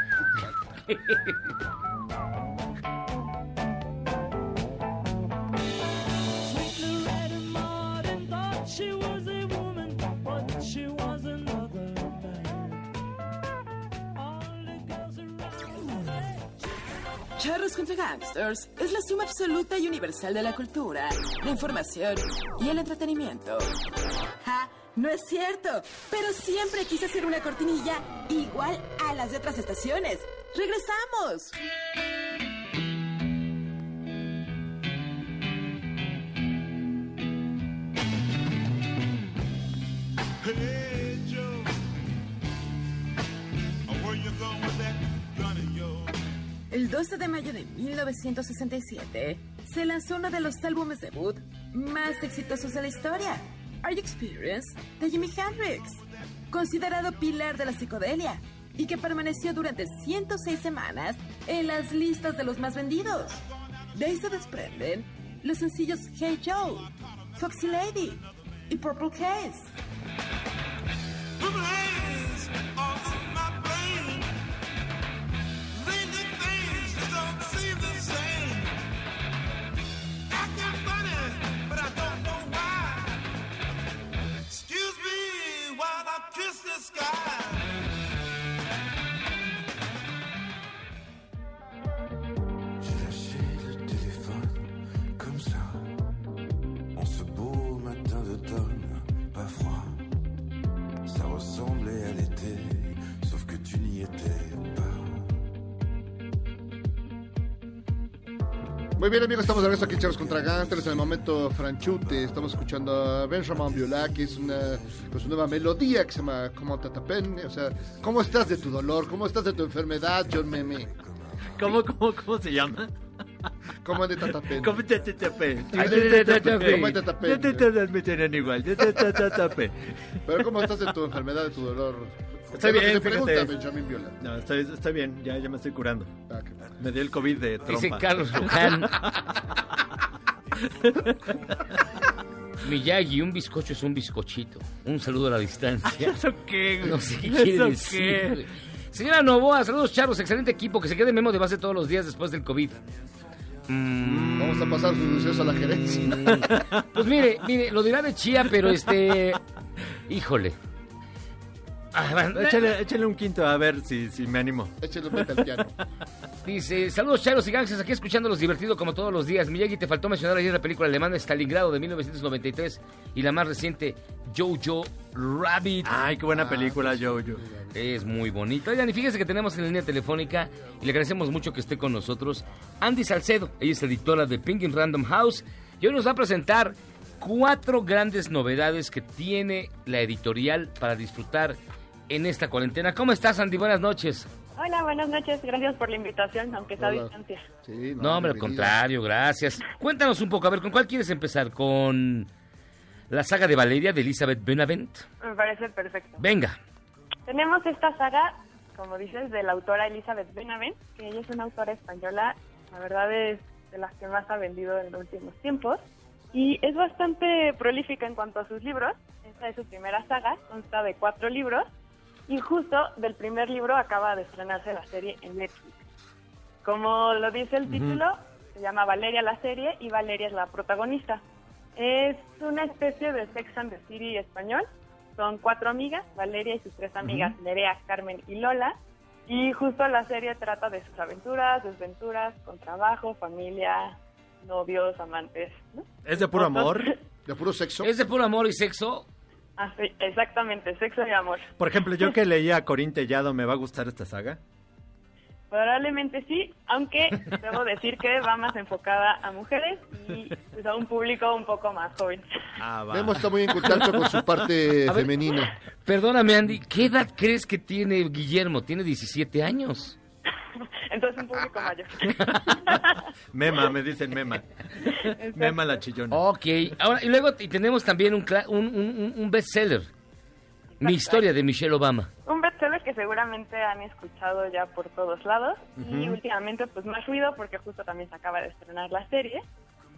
S2: Charros contra Gangsters es la suma absoluta y universal de la cultura, la información y el entretenimiento. ¡Ja! No es cierto, pero siempre quise hacer una cortinilla igual a las de otras estaciones. ¡Regresamos!
S16: Hey Joe, where you going with that gun of yours?
S2: El doce de mayo de mil novecientos sesenta y siete se lanzó uno de los álbumes debut más exitosos de la historia, Are You Experienced? De Jimi Hendrix, considerado pilar de la psicodelia y que permaneció durante ciento seis semanas en las listas de los más vendidos. De ahí se desprenden los sencillos Hey Joe, Foxy Lady y Purple Haze.
S16: J'ai lâché le téléphone comme ça, en ce beau matin d'automne, pas froid. Ça ressemblait à l'été, sauf que tu n'y étais pas.
S5: Muy bien, amigos, estamos de regreso aquí en Charros contra Gangsters. En el momento franchute, estamos escuchando a Benjamin Biolay, que es una, con su nueva melodía que se llama Comment te tapen. O sea, ¿cómo estás de tu dolor? ¿Cómo estás de tu enfermedad, John Meme?
S6: ¿Cómo, cómo, cómo se llama?
S5: ¿Cómo te tapen?
S6: ¿Cómo te tapen?
S5: ¿Cómo te tapen?
S6: Ya te transmiten igual, ya te tapen.
S5: Pero ¿cómo estás de tu enfermedad, de tu dolor?
S6: Está bien,
S5: se pregunta
S6: fíjate.
S5: Benjamin Biolay.
S6: No, está, está bien, ya, ya me estoy curando.
S5: Ah, qué...
S6: Me dio el COVID de trompa.
S7: Dice Carlos Luján. Miyagi, un bizcocho es un bizcochito. Un saludo a la distancia.
S6: ¿Eso qué?
S7: No sé qué quiere
S6: ¿Eso
S7: decir.
S6: qué?
S7: Señora Novoa, saludos charros, excelente equipo, que se quede Memo de base todos los días después del COVID. Mm,
S5: Vamos a pasar sus deseos a la gerencia.
S7: Pues mire, mire, lo dirá de chía, pero este... Híjole. Ah, bueno,
S6: échale, échale un quinto a ver si, si me animo.
S5: Échale un meta al piano.
S7: Dice, saludos charros y gangsters, aquí escuchándolos divertido como todos los días. Miyagi, te faltó mencionar ayer la película alemana Stalingrado de mil novecientos noventa y tres y la más reciente Jojo Rabbit.
S6: Ay, qué buena ah, película, Jojo.
S7: Es muy bonita. Oigan, y fíjense que tenemos en la línea telefónica y le agradecemos mucho que esté con nosotros Andy Salcedo. Ella es editora de Penguin Random House y hoy nos va a presentar cuatro grandes novedades que tiene la editorial para disfrutar en esta cuarentena. ¿Cómo estás, Andy? Buenas noches.
S17: Hola, buenas noches. Gracias por la invitación, aunque está a distancia.
S5: Sí,
S7: no, no, hombre, al contrario, gracias. Cuéntanos un poco, a ver, ¿con cuál quieres empezar? ¿Con la saga de Valeria, de Elizabeth Benavent?
S17: Me parece perfecto.
S7: Venga.
S17: Tenemos esta saga, como dices, de la autora Elizabeth Benavent, que ella es una autora española, la verdad es de las que más ha vendido en los últimos tiempos, y es bastante prolífica en cuanto a sus libros. Esta es su primera saga, consta de cuatro libros, y justo del primer libro acaba de estrenarse la serie en Netflix. Como lo dice el uh-huh. título, se llama Valeria la serie y Valeria es la protagonista. Es una especie de Sex and the City español. Son cuatro amigas, Valeria y sus tres amigas, uh-huh. Nerea, Carmen y Lola. Y justo la serie trata de sus aventuras, desventuras, con trabajo, familia, novios, amantes, ¿no?
S6: ¿Es de puro amor?
S5: ¿De puro sexo?
S7: ¿Es de puro amor y sexo?
S17: Ah, sí, exactamente, sexo y amor.
S6: Por ejemplo, yo que leía a Corín Tellado, ¿me va a gustar esta saga?
S17: Probablemente sí, aunque debo decir que va más enfocada a mujeres y pues, a un público un poco más joven.
S6: Ah, va.
S5: Memo está muy en contacto con su parte
S7: a
S5: femenina.
S7: Ver, perdóname, Andy, ¿qué edad crees que tiene Guillermo? Tiene diecisiete años.
S17: Entonces un público mayor.
S6: Mema, me dicen Mema.
S17: Exacto.
S6: Mema la chillona.
S7: Ok, ahora, y luego y tenemos también un, un, un, un bestseller. Mi historia de Michelle Obama.
S17: Un bestseller que seguramente han escuchado ya por todos lados. Uh-huh. Y últimamente pues más ruido porque justo también se acaba de estrenar la serie.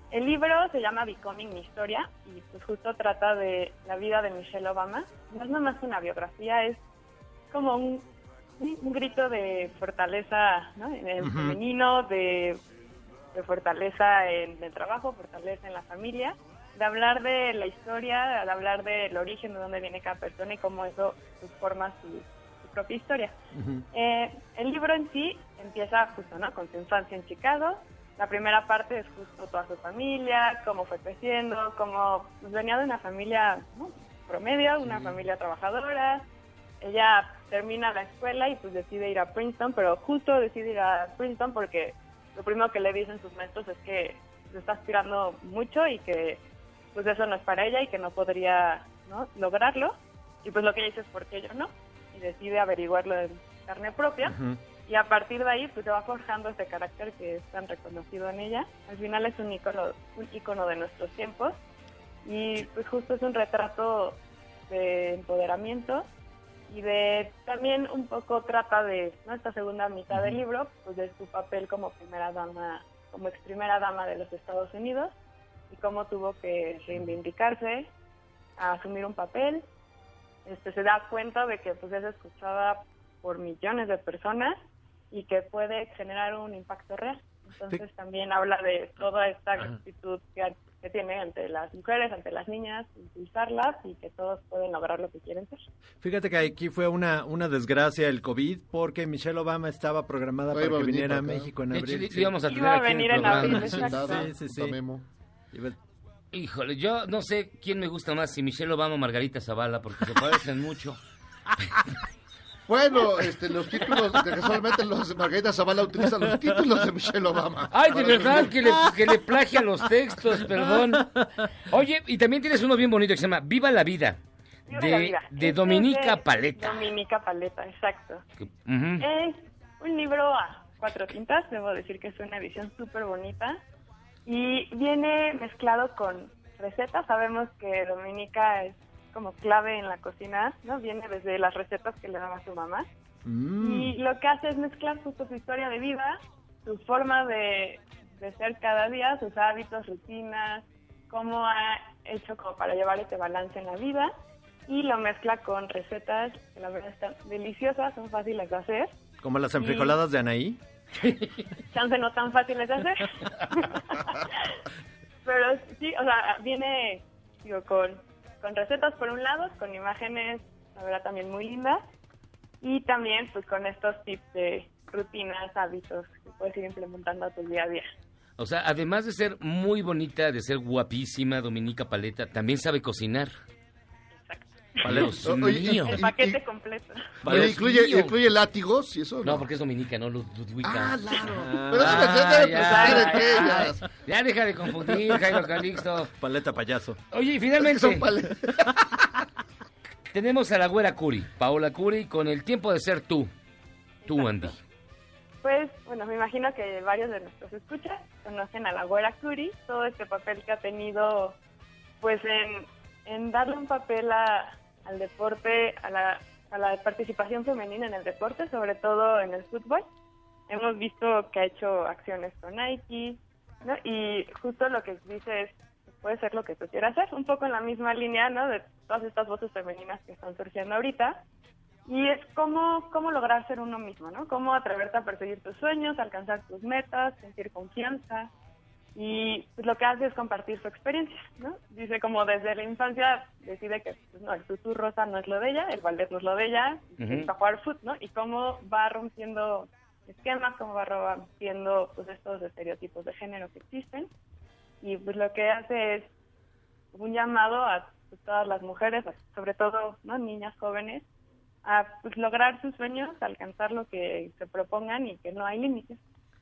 S17: El libro se llama Becoming, mi historia, y pues justo trata de la vida de Michelle Obama. No es nomás una biografía, es como un, un grito de fortaleza, ¿no? En el uh-huh. femenino, de, de fortaleza en el trabajo, fortaleza en la familia, de hablar de la historia, de hablar del origen, de dónde viene cada persona y cómo eso pues, forma su, su propia historia. Uh-huh. Eh, el libro en sí empieza justo, ¿no? Con su infancia en Chicago. La primera parte es justo toda su familia, cómo fue creciendo, cómo pues, venía de una familia, ¿no? promedio, una sí. familia trabajadora. Ella termina la escuela y pues decide ir a Princeton, pero justo decide ir a Princeton porque lo primero que le dicen sus maestros es que se está aspirando mucho y que pues eso no es para ella y que no podría, ¿no? lograrlo. Y pues lo que ella dice es ¿por qué yo no? Y decide averiguarlo en carne propia. Uh-huh. Y a partir de ahí pues se va forjando ese carácter que es tan reconocido en ella. Al final es un ícono, un ícono de nuestros tiempos y pues justo es un retrato de empoderamiento y de también un poco trata de, ¿no? esta segunda mitad uh-huh. del libro, pues de su papel como primera dama, como ex primera dama de los Estados Unidos y cómo tuvo que reivindicarse, a asumir un papel. Este se da cuenta de que pues es escuchada por millones de personas y que puede generar un impacto real. Entonces sí. también habla de toda esta actitud que, que tiene ante las mujeres, ante las niñas, impulsarlas y que todos pueden lograr lo que quieren ser.
S6: Fíjate que aquí fue una una desgracia el COVID porque Michelle Obama estaba programada
S5: Ahí
S6: para que
S5: a
S6: viniera a
S5: acá.
S6: México en
S7: De
S6: abril.
S7: hecho,
S6: sí.
S7: íbamos a tener
S17: Iba a
S7: aquí
S17: venir
S7: en el
S17: en abril,
S7: programa.
S17: exacto.
S6: Sí, sí, sí.
S5: Memo.
S7: Híjole, yo no sé quién me gusta más, si Michelle Obama o Margarita Zavala, porque se parecen mucho.
S5: Bueno, este, los títulos, de casualmente los Margarita Zavala utilizan los títulos de Michelle Obama.
S7: Ay, de verdad que le, que le plagia los textos, perdón. Oye, y también tienes uno bien bonito que se llama Viva la Vida,
S17: Viva
S7: de,
S17: la vida.
S7: de
S17: Este
S7: Dominica
S17: es de
S7: Paleta.
S17: Dominica Paleta, exacto.
S7: Que, uh-huh.
S17: Es un libro a cuatro tintas, debo decir que es una edición súper bonita y viene mezclado con recetas. Sabemos que Dominica es como clave en la cocina, ¿no? Viene desde las recetas que le daba a su mamá. Mm. Y lo que hace es mezclar justo su historia de vida, su forma de, de ser cada día, sus hábitos, rutinas, cómo ha hecho como para llevar este balance en la vida, y lo mezcla con recetas que la verdad están deliciosas, son fáciles de hacer.
S6: ¿Como las enfrijoladas y... de Anaí?
S17: Chance no tan fáciles de hacer. Pero sí, o sea, viene, digo, con... con recetas por un lado, con imágenes, la verdad, también muy lindas, y también pues con estos tips de rutinas, hábitos que puedes ir implementando a tu día a día.
S7: O sea, además de ser muy bonita, de ser guapísima, Dominica Paleta, también sabe cocinar. Dios mío.
S17: El paquete completo.
S5: Oye, ¿incluye, ¿Incluye látigos y eso?
S7: No, no porque es dominica, no Ludwika.
S5: Ah, claro.
S7: Ah,
S5: Pero
S7: ah,
S5: debe
S7: ya,
S5: ser
S7: ya,
S5: entre
S7: ya,
S5: ellas.
S7: Ya deja de confundir, Jairo Calixto.
S6: Paleta payaso.
S7: Oye, y finalmente
S5: Son pal-
S7: tenemos a la güera Curi, Paola Curi, con El tiempo de ser tú. Tú, Andy.
S17: Pues, bueno, me imagino que varios de nuestros escuchas conocen a la güera Curi, todo este papel que ha tenido, pues, en, en darle un papel a... al deporte, a la, a la participación femenina en el deporte, sobre todo en el fútbol. Hemos visto que ha hecho acciones con Nike, ¿no? Y justo lo que dice es, puede ser lo que tú quieras hacer, un poco en la misma línea, ¿no? De todas estas voces femeninas que están surgiendo ahorita. Y es cómo, cómo lograr ser uno mismo, ¿no? Cómo atreverte a perseguir tus sueños, alcanzar tus metas, sentir confianza. Y pues, lo que hace es compartir su experiencia, ¿no? Dice como desde la infancia decide que pues, no, el tutú rosa no es lo de ella, el ballet no es lo de ella, uh-huh. el jugar fútbol, ¿no? Y cómo va rompiendo esquemas, cómo va rompiendo pues estos estereotipos de género que existen. Y pues lo que hace es un llamado a pues, todas las mujeres, sobre todo, ¿no? Niñas jóvenes, a pues, lograr sus sueños, alcanzar lo que se propongan y que no hay límites.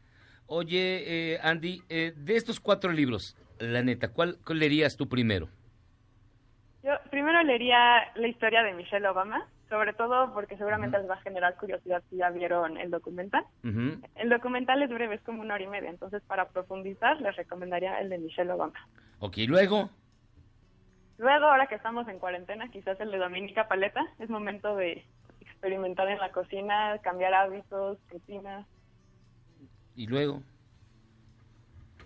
S7: Oye, eh, Andy, eh, de estos cuatro libros, la neta, ¿cuál, cuál leerías tú primero?
S17: Yo primero leería la historia de Michelle Obama, sobre todo porque seguramente uh-huh. les va a generar curiosidad si ya vieron el documental. Uh-huh. El documental es breve, es como una hora y media, entonces para profundizar les recomendaría el de Michelle Obama.
S7: Ok, ¿luego?
S17: Luego, ahora que estamos en cuarentena, quizás el de Dominica Paleta, es momento de experimentar en la cocina, cambiar hábitos, rutinas.
S7: ¿Y luego?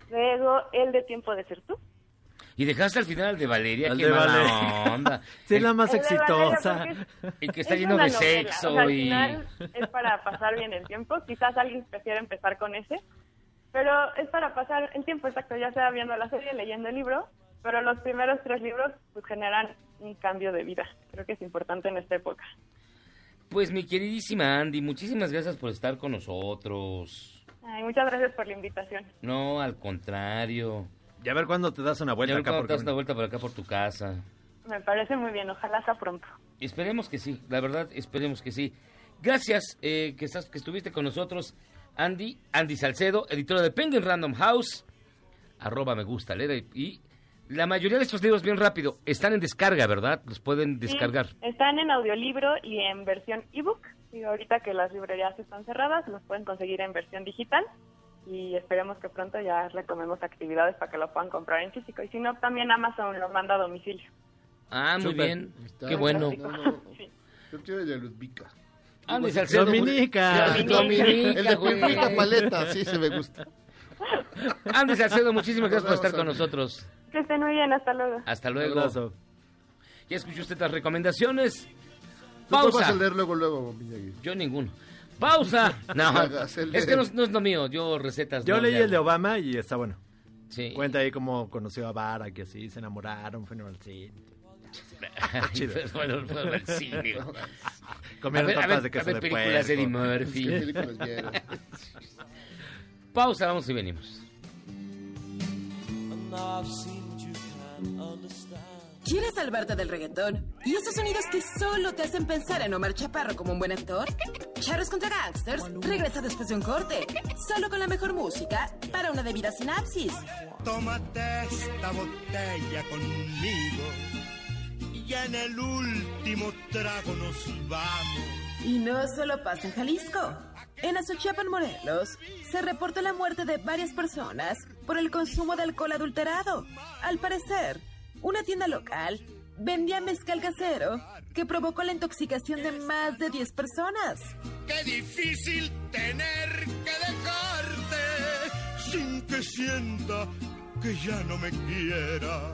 S17: Luego, el de Tiempo de Ser Tú.
S7: Y dejaste al final de Valeria,
S6: El
S7: qué
S6: de
S7: mala
S6: Valeria.
S7: onda.
S6: Sí, la más
S17: El de Valeria,
S6: exitosa.
S17: porque
S7: Y que está
S17: es
S7: lleno
S17: una
S7: de
S17: novela,
S7: sexo
S17: o sea, al
S7: y...
S17: final es para pasar bien el tiempo. Quizás alguien prefiere empezar con ese, pero es para pasar el tiempo, exacto, ya sea viendo la serie, leyendo el libro, pero los primeros tres libros pues generan un cambio de vida. Creo que es importante en esta época.
S7: Pues mi queridísima Andy, muchísimas gracias por estar con nosotros.
S17: Ay, muchas gracias por la invitación.
S7: No, al contrario.
S6: Y a ver cuándo te das una vuelta
S7: Ya ver
S6: acá
S7: cuándo
S6: por
S7: te das una vuelta por acá por tu casa.
S17: Me parece muy bien, ojalá sea pronto.
S7: Esperemos que sí, la verdad, esperemos que sí. Gracias eh, que, estás, que estuviste con nosotros, Andy, Andy Salcedo, editora de Penguin Random House, arroba me gusta leer, y la mayoría de estos libros, bien rápido, están en descarga, ¿verdad? Los pueden descargar.
S17: Sí, están en audiolibro y en versión ebook, y ahorita que las librerías están cerradas, los pueden conseguir en versión digital, y esperemos que pronto ya retomemos actividades para que lo puedan comprar en físico, y si no, también Amazon los manda a domicilio.
S7: Ah, muy
S6: Súper.
S7: bien,
S5: Está-
S7: qué bueno.
S5: No, no, no.
S17: Sí.
S5: Yo quiero el de Ludvica.
S7: Andy Salcedo.
S6: Dominica.
S7: Dominica,
S5: El de
S7: güey.
S5: Pulpita Paleta, sí se me gusta.
S7: Andy Salcedo, muchísimas gracias por
S5: Nos
S7: estar
S5: vemos,
S7: con
S5: Andy.
S7: nosotros.
S17: Que estén muy bien, hasta luego.
S7: Hasta luego.
S6: Abrazo.
S7: Ya escuchó usted las recomendaciones.
S5: ¿Tú cuál vas
S7: Pausa.
S5: a leer luego, luego, Miyagi?
S7: Yo ninguno. Pausa. No,
S5: Hagas el
S7: es
S5: de-
S7: que no, no es lo mío. Yo recetas.
S6: Yo
S7: no
S6: leí
S7: le
S6: el de
S7: hago.
S6: Obama y está bueno.
S7: Sí.
S6: Cuenta ahí cómo conoció a Barack, que así se enamoraron, fueron al cine.
S7: Ay,
S6: Chido.
S7: pues, bueno, fueron al cine. A
S6: Comieron
S7: ver, a
S6: tapas
S7: ver,
S6: de
S7: a
S6: queso
S7: ver
S6: de
S7: películas de Eddie
S6: puerco.
S7: Murphy.
S5: ¿Qué películas vieron?
S7: Pausa, vamos y venimos.
S2: ¿Quieres salvarte del reggaetón? ¿Y esos sonidos que solo te hacen pensar en Omar Chaparro como un buen actor? Charros contra Gangsters regresa después de un corte, solo con la mejor música para una debida sinapsis.
S18: Tómate esta botella conmigo y en el último trago nos vamos.
S2: Y no solo pasa en Jalisco. En Azochiapan, Morelos, se reportó la muerte de varias personas por el consumo de alcohol adulterado. Al parecer, una tienda local vendía mezcal casero que provocó la intoxicación de más de diez personas.
S18: Qué difícil tener que dejarte sin que sienta que ya no me quieras.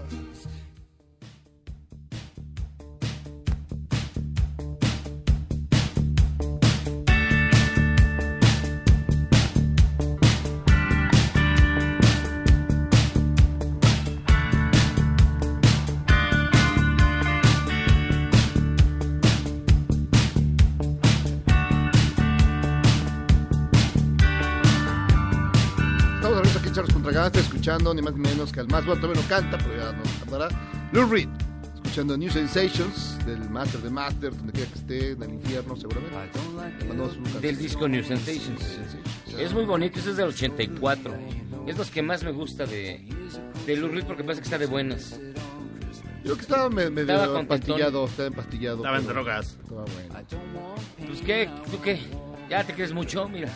S5: Estamos hablando aquí, Charros contra Gangsters, escuchando ni más ni menos que al más bueno, todavía no canta, pero ya nos cantará. Lou Reed, escuchando New Sensations del Master de Master, donde quiera que esté, en el infierno, seguramente. Mandamos un
S7: Del
S5: canción.
S7: disco New Sensations. Es muy bonito, ese es del ochenta y cuatro. Es los que más me gusta de, de Lou Reed porque parece que está de buenas.
S5: Yo creo que estaba me- medio
S7: Estaba contentón.
S5: empastillado, estaba empastillado.
S6: Estaba en
S5: pero
S6: drogas.
S5: Estaba bueno.
S7: Pues qué, ¿tú qué? ¿Ya te crees mucho? Mira.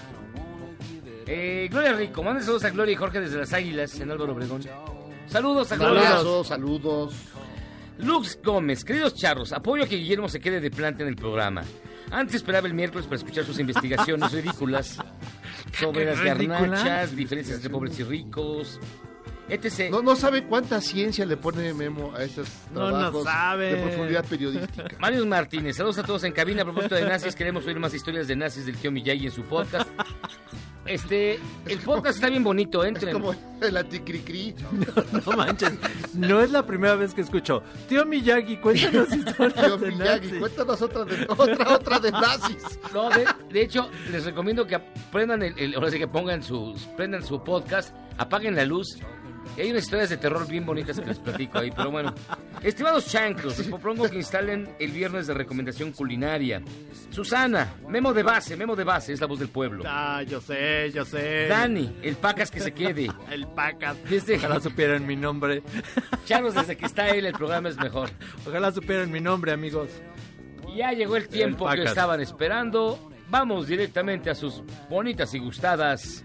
S7: Eh, Gloria Rico, manden saludos a Gloria y Jorge desde las Águilas en Álvaro Obregón. Saludos a
S5: Un
S7: Gloria.
S5: abrazo, saludos.
S7: Lux Gómez, queridos charros, apoyo a que Guillermo se quede de planta en el programa. Antes esperaba el miércoles para escuchar sus investigaciones ridículas sobre las
S6: ¿Ridículas?
S7: garnachas, diferencias entre pobres y ricos, etcétera.
S5: No, no sabe cuánta ciencia le pone Memo a estos
S6: No, no
S5: trabajos
S6: sabe.
S5: de profundidad periodística.
S7: Mario Martínez, saludos a todos en cabina. A propósito de nazis, queremos oír más historias de nazis del tío Miyagi en su podcast. Este, el podcast está bien bonito, entren.
S5: Es como el anticricri.
S6: No manches, no es la primera vez que escucho. Tío Miyagi, cuéntanos historias
S5: Tío
S6: de
S5: Miyagi,
S6: nazis.
S5: cuéntanos otra de, otra, otra de nazis.
S7: No, de, de hecho, les recomiendo que aprendan el, el- ahora sí que pongan sus, prendan su podcast, apaguen la luz. Y hay unas historias de terror bien bonitas que les platico ahí, pero bueno. Estimados chanclos, les propongo que instalen el viernes de recomendación culinaria. Susana, Memo de base, Memo de base, es la voz del pueblo.
S6: Ah, yo sé, yo sé.
S7: Dani, el Pacas que se quede.
S6: El Pacas.
S7: Desde-
S6: Ojalá supieran mi nombre.
S7: Charlos, desde que está él, el programa es mejor.
S6: Ojalá supieran mi nombre, amigos.
S7: Y ya llegó el tiempo
S6: El
S7: que
S6: Pacas.
S7: estaban esperando. Vamos directamente a sus bonitas y gustadas.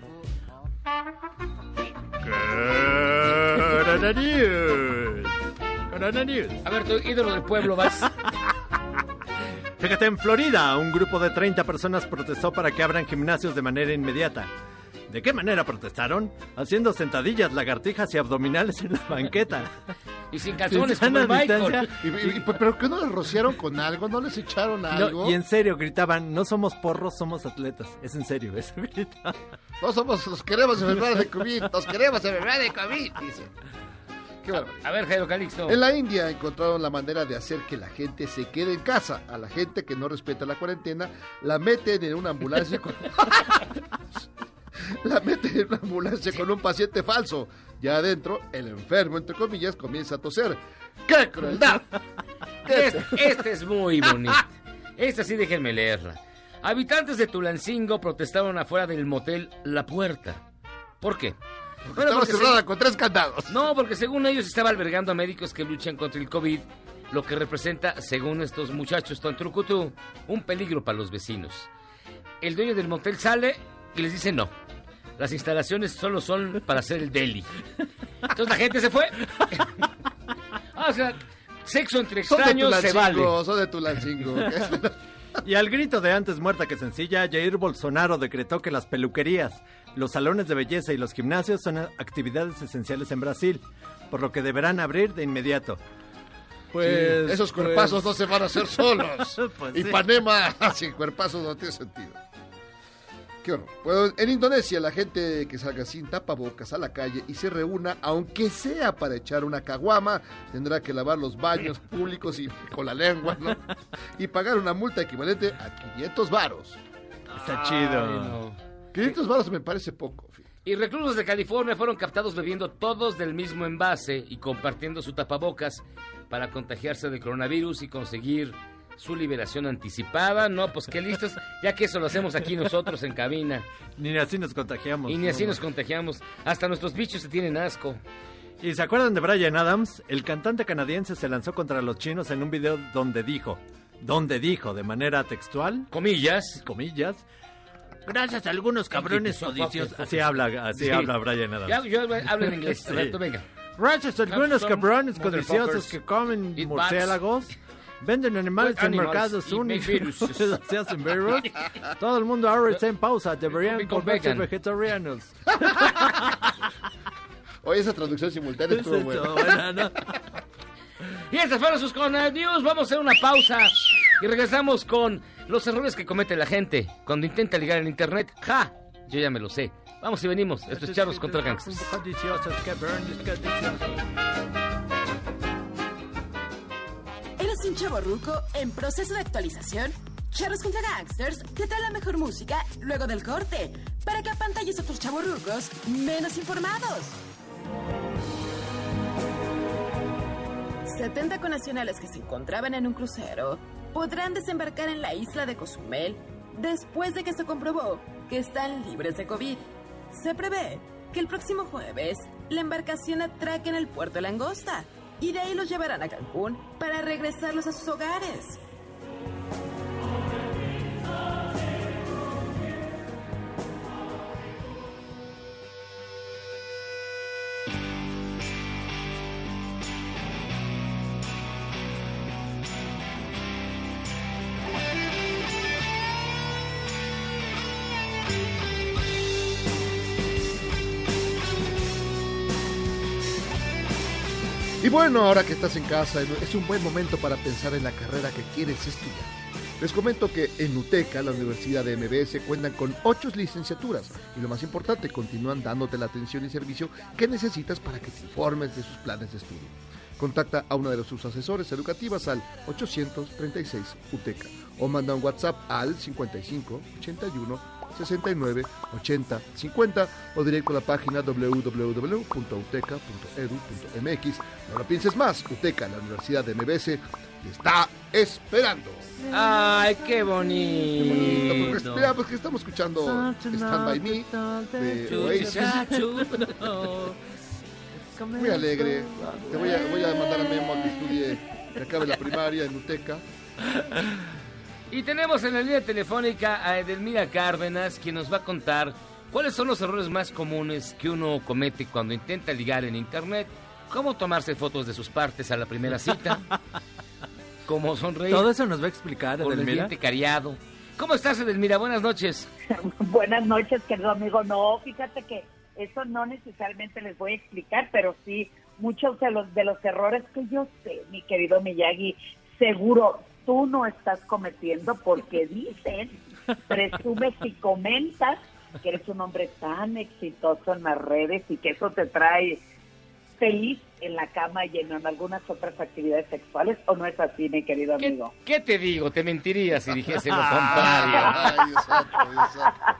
S6: Corona News. Corona News.
S7: A ver, tu ídolo del pueblo, vas.
S6: Fíjate, en Florida, un grupo de treinta personas protestó para que abran gimnasios de manera inmediata. ¿De qué manera protestaron? Haciendo sentadillas, lagartijas y abdominales en la banqueta.
S7: Y sin calzones,
S6: Sin
S7: como el
S6: sana
S7: Michael.
S5: Y, y- y- ¿Pero qué no les rociaron con algo? ¿No les echaron algo?
S6: No, y en serio gritaban, no somos porros, somos atletas. Es en serio, eso gritaban.
S5: No somos, los queremos enfermar de COVID, nos queremos enfermar de COVID, dice. Qué barbaridad.
S7: A ver, Jairo Calixto.
S5: En la India encontraron la manera de hacer que la gente se quede en casa. A la gente que no respeta la cuarentena, la meten en una ambulancia con... la meten en una ambulancia con un paciente falso. Ya adentro, el enfermo, entre comillas, comienza a toser. ¡Qué crueldad!
S7: Este, este es muy bonito. Esta sí déjenme leerla. Habitantes de Tulancingo protestaron afuera del motel La Puerta. ¿Por qué?
S5: Porque estaba cerrada
S7: se-
S5: con tres candados.
S7: No, porque según ellos estaba albergando a médicos que luchan contra el COVID, lo que representa, según estos muchachos tan trucutú, un peligro para los vecinos. El dueño del motel sale y les dice no. Las instalaciones solo son para hacer el deli. Entonces la gente se fue. O sea, sexo entre
S5: Son de
S7: extraños se vale.
S5: Tulancingo, son de Tulancingo.
S6: Y al grito de antes muerta que sencilla, Jair Bolsonaro decretó que las peluquerías, los salones de belleza y los gimnasios son actividades esenciales en Brasil, por lo que deberán abrir de inmediato. Pues
S5: Sí, esos cuerpazos
S6: pues-
S5: no se van a hacer solos.
S6: Pues sí.
S5: Ipanema sin cuerpazos no tiene sentido. Qué horror. Pues, en Indonesia, la gente que salga sin tapabocas a la calle y se reúna, aunque sea para echar una caguama, tendrá que lavar los baños públicos y con la lengua, ¿no? Y pagar una multa equivalente a quinientos varos.
S6: Está chido.
S7: Ay, no.
S5: quinientos varos me parece poco.
S7: Y reclusos de California fueron captados bebiendo todos del mismo envase y compartiendo su tapabocas para contagiarse de coronavirus y conseguir su liberación anticipada. No, pues qué listos, ya que eso lo hacemos aquí nosotros en cabina.
S6: Ni así nos contagiamos.
S7: Y ni así
S6: No,
S7: nos contagiamos. Hasta nuestros bichos se tienen asco.
S6: ¿Y se acuerdan de Bryan Adams? El cantante canadiense se lanzó contra los chinos en un video donde dijo, donde dijo de manera textual,
S7: comillas,
S6: comillas, gracias a algunos cabrones odiosos. Así habla, así
S7: Sí.
S6: habla Bryan Adams.
S7: Ya, yo hablo en inglés,
S6: Sí.
S7: Alberto, venga.
S6: Gracias a algunos
S7: Some
S6: cabrones
S7: motherfuckers
S6: codiciosos que comen
S7: eat
S6: murciélagos, venden animales
S7: Well,
S6: en
S7: animals
S6: mercados
S7: y
S6: únicos,
S7: make viruses.
S6: se hacen virus. Todo el mundo ahora está en pausa, deberían
S7: Become
S6: volverse
S7: vegan.
S6: vegetarianos.
S5: Oye, esa traducción simultánea estuvo
S6: Eso,
S5: buena.
S6: buena, ¿no?
S7: Y estas fueron sus Corona News. Vamos a hacer una pausa y regresamos con los errores que comete la gente cuando intenta ligar en internet. ¡Ja! Yo ya me lo sé. Vamos y venimos. Esto es Charros contra Gangsters.
S6: Codiciosos, cabrones codiciosos.
S2: ¿Eres un chavorruco en proceso de actualización? Charros contra Gangsters te trae la mejor música luego del corte para que apantalles a otros chavorrucos menos informados. setenta connacionales que se encontraban en un crucero podrán desembarcar en la isla de Cozumel después de que se comprobó que están libres de COVID. Se prevé que el próximo jueves la embarcación atraque en el puerto de Langosta y de ahí los llevarán a Cancún para regresarlos a sus hogares.
S5: Y bueno, ahora que estás en casa, es un buen momento para pensar en la carrera que quieres estudiar. Les comento que en UTECA, la Universidad de M B S, cuentan con ocho licenciaturas y lo más importante, continúan dándote la atención y servicio que necesitas para que te informes de sus planes de estudio. Contacta a uno de sus asesores educativas al ochocientos treinta y seis UTECA o manda un WhatsApp al cincuenta y cinco ochenta y uno sesenta y nueve ochenta cincuenta o directo a la página doble u doble u doble u punto uteca punto edu punto m x. No lo pienses más, UTECA, la Universidad de M B S, te está esperando.
S7: ¡Ay, qué bonito!
S5: Porque, mira, porque estamos escuchando Stand By Me de Oasis. Muy alegre. Te voy a, voy a mandar a Memo a que estudie, que acabe la primaria en UTECA.
S7: Y tenemos en la línea telefónica a Edelmira Cárdenas, quien nos va a contar cuáles son los errores más comunes que uno comete cuando intenta ligar en internet, cómo tomarse fotos de sus partes a la primera cita, cómo sonreír.
S6: Todo eso nos va a explicar
S7: con el
S6: Edelmira.
S7: diente cariado, ¿Cómo estás, Edelmira? Buenas noches.
S19: Buenas noches, querido amigo. No, fíjate que eso no necesariamente les voy a explicar, pero sí muchos de los de los errores que yo sé, mi querido Miyagi, seguro tú no estás cometiendo porque dicen, presumes y comentas que eres un hombre tan exitoso en las redes y que eso te trae feliz en la cama y en algunas otras actividades sexuales, ¿o no es así, mi querido
S7: ¿Qué,
S19: amigo?
S7: ¿Qué te digo? Te mentiría si dijese lo contrario.
S5: Ay, exacto, exacto.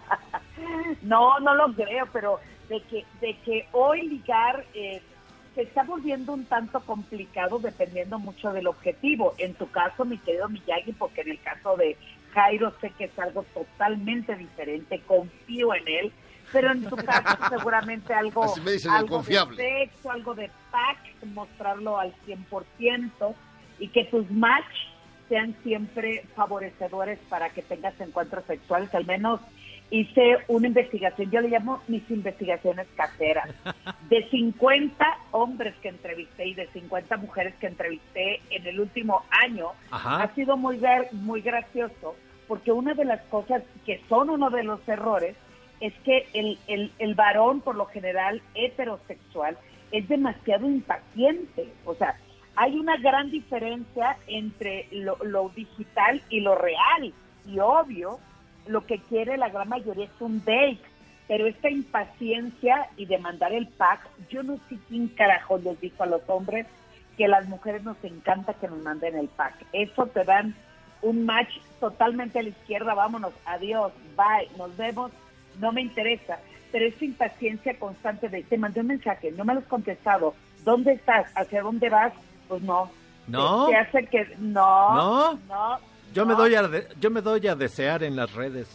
S19: No, no lo creo, pero de que de que hoy ligar eh, se está volviendo un tanto complicado dependiendo mucho del objetivo. En tu caso, mi querido Miyagi, porque en el caso de Jairo sé que es algo totalmente diferente, confío en él, pero en tu caso seguramente algo,
S5: Así me dicen,
S19: algo
S5: confiable.
S19: de sexo, algo de pack, mostrarlo al cien por ciento y que tus match sean siempre favorecedores para que tengas encuentros sexuales. Al menos hice una investigación, yo le llamo mis investigaciones caseras, de cincuenta hombres que entrevisté y de cincuenta mujeres que entrevisté en el último año.
S6: Ajá.
S19: Ha sido muy, gar- muy gracioso, porque una de las cosas que son uno de los errores es que el, el, el varón, por lo general heterosexual, es demasiado impaciente. O sea, hay una gran diferencia entre lo, lo digital y lo real. Y obvio, lo que quiere la gran mayoría es un date. Pero esta impaciencia y de mandar el pack, yo no sé quién carajo les dijo a los hombres que a las mujeres nos encanta que nos manden el pack. Eso te dan un match totalmente a la izquierda, vámonos, adiós, bye, nos vemos, no me interesa. Pero esa impaciencia constante de, te mandé un mensaje, no me lo has contestado, ¿dónde estás? ¿Hacia dónde vas? Pues no.
S6: ¿No?
S19: Te, te hace que, no,
S6: ¿No?
S19: no.
S6: Yo
S19: no.
S6: me doy a de- yo me doy a desear en las redes.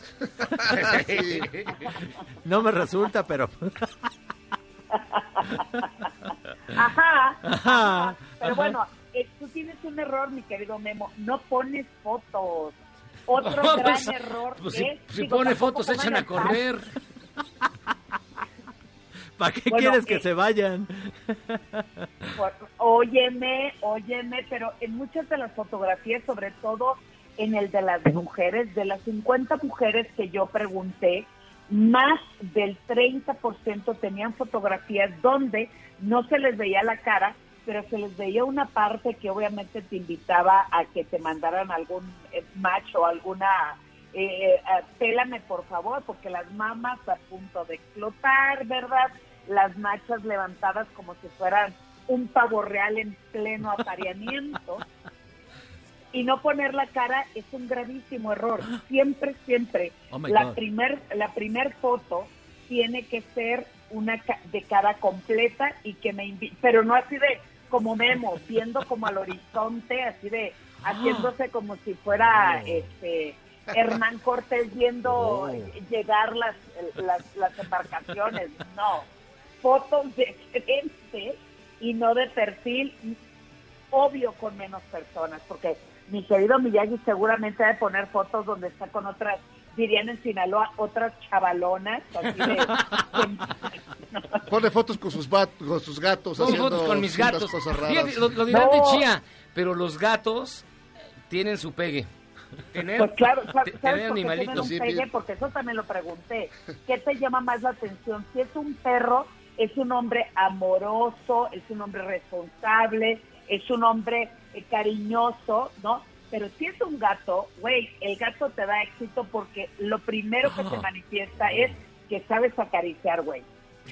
S5: Sí.
S6: No me resulta, pero
S19: Ajá,
S6: Ajá,
S19: ajá. Pero
S6: ajá.
S19: bueno, eh, tú tienes un error, mi querido Memo, no pones fotos. Otro
S7: No,
S19: gran
S7: pues,
S19: error
S7: pues, si,
S19: es...
S7: si
S19: digo,
S7: pone
S19: tampoco
S7: fotos, se echan
S19: pongan
S7: a
S19: el
S7: correr.
S6: ¿para qué
S19: Bueno,
S6: quieres que
S19: eh,
S6: se vayan?
S19: Pues, óyeme, óyeme, pero en muchas de las fotografías, sobre todo en el de las mujeres, de las cincuenta mujeres que yo pregunté, más del treinta por ciento tenían fotografías donde no se les veía la cara, pero se les veía una parte que obviamente te invitaba a que te mandaran algún eh, match o alguna... Eh, eh, pélame por favor, porque las mamas a punto de explotar, ¿verdad? Las machas levantadas como si fueran un pavo real en pleno apareamiento. Y no poner la cara es un gravísimo error. Siempre, siempre,
S6: Oh my
S19: la
S6: God.
S19: primer, la primer foto tiene que ser una ca- de cara completa y que me invi- pero no así de como Memo, viendo como al horizonte, así de haciéndose como si fuera este Hernán Cortés viendo
S6: Oh.
S19: llegar las, las, las embarcaciones. No, fotos de frente y no de perfil, obvio con menos personas, porque mi querido Miyagi seguramente debe poner fotos donde está con otras, dirían en Sinaloa, otras chavalonas, así de...
S5: Pone fotos con sus, bat- con sus gatos
S7: Son
S5: haciendo
S7: fotos con mis
S5: ciertas
S7: gatos.
S5: cosas raras.
S7: Fíjate, lo, lo dirán
S19: No.
S7: de chía, pero los gatos tienen su pegue. Tener,
S19: Pues claro, ¿sabes
S7: te-
S19: por
S7: tener
S19: qué tienen
S7: animalitos.
S19: un
S5: Sí,
S19: pegue?
S5: sí.
S19: Porque eso también lo pregunté. ¿Qué te llama más la atención? Si es un perro, es un hombre amoroso, es un hombre responsable, es un hombre eh, cariñoso, ¿no? Pero si es un gato, güey, el gato te da éxito porque lo primero que se manifiesta es que sabes acariciar, güey.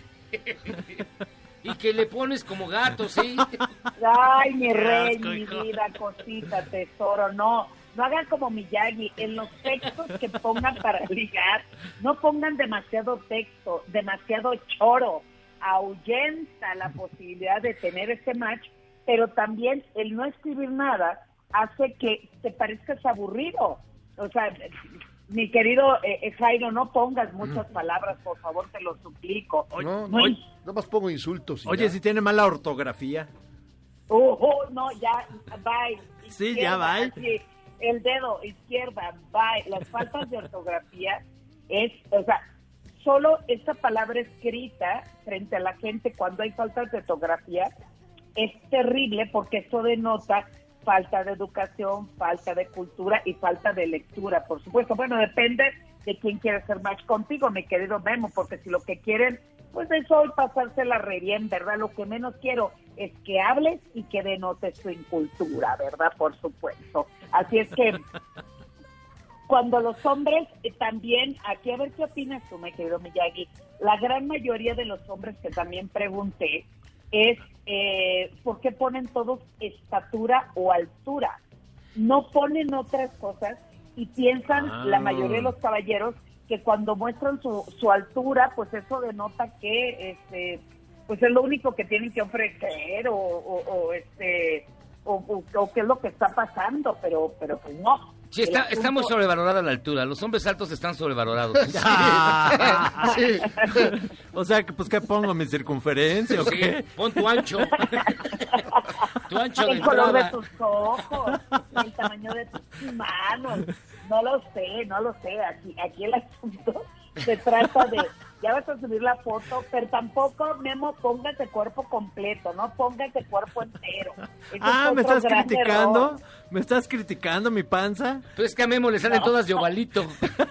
S7: Y que le pones como gato, ¿sí?
S19: Ay, mi
S7: Qué
S19: rey,
S7: asco,
S19: mi
S7: hijo.
S19: vida, cosita, tesoro, no. No hagan como Miyagi, en los textos que pongan para ligar, no pongan demasiado texto, demasiado choro, ahuyenta la posibilidad de tener ese match, pero también el no escribir nada hace que te parezcas aburrido. O sea, mi querido eh, eh, Jairo, no pongas muchas palabras, por favor, te lo suplico.
S5: No,
S19: No,
S5: no,
S19: y-
S5: nada más pongo insultos. y
S6: Oye,
S5: ya.
S6: si tiene mala ortografía.
S19: Oh, oh, no, ya, bye.
S6: Sí,
S19: Izquierda,
S6: ya, bye.
S19: así, el dedo, izquierda, bye. Las faltas de ortografía es, o sea, solo esta palabra escrita frente a la gente cuando hay faltas de ortografía es terrible porque eso denota falta de educación, falta de cultura y falta de lectura, por supuesto. Bueno, depende de quién quiere hacer match contigo, mi querido Memo, porque si lo que quieren, pues es hoy pasársela re bien, ¿verdad? Lo que menos quiero es que hables y que denotes tu incultura, ¿verdad? Por supuesto. Así es que cuando los hombres eh, también, aquí a ver qué opinas tú, mi querido Miyagi, la gran mayoría de los hombres que también pregunté es eh, ¿por qué ponen todos estatura o altura? No ponen otras cosas y piensan
S6: Ah.
S19: la mayoría de los caballeros que cuando muestran su, su altura, pues eso denota que este pues es lo único que tienen que ofrecer o, o, o este o, o, o qué es lo que está pasando, pero pero pues no.
S7: Sí, está,
S19: El
S7: está muy
S19: asunto-
S7: sobrevalorada la altura. Los hombres altos están sobrevalorados.
S6: Ah, sí. O sea, que, pues, ¿qué pongo? ¿Mi circunferencia o
S7: Sí,
S6: qué?
S7: pon tu ancho. Tu ancho de
S19: el color de
S7: entrada.
S19: tus ojos, el tamaño de tus manos, no lo sé, no lo sé, aquí, aquí el asunto se trata de, ya vas a subir la foto, pero tampoco, Memo, póngase cuerpo completo, no póngase cuerpo entero. Ese
S6: Ah,
S19: es
S6: ¿me
S19: otro
S6: estás
S19: gran
S6: criticando?
S19: error.
S6: ¿Me estás criticando mi panza?
S7: Pero es que a Memo le salen todas de ovalito.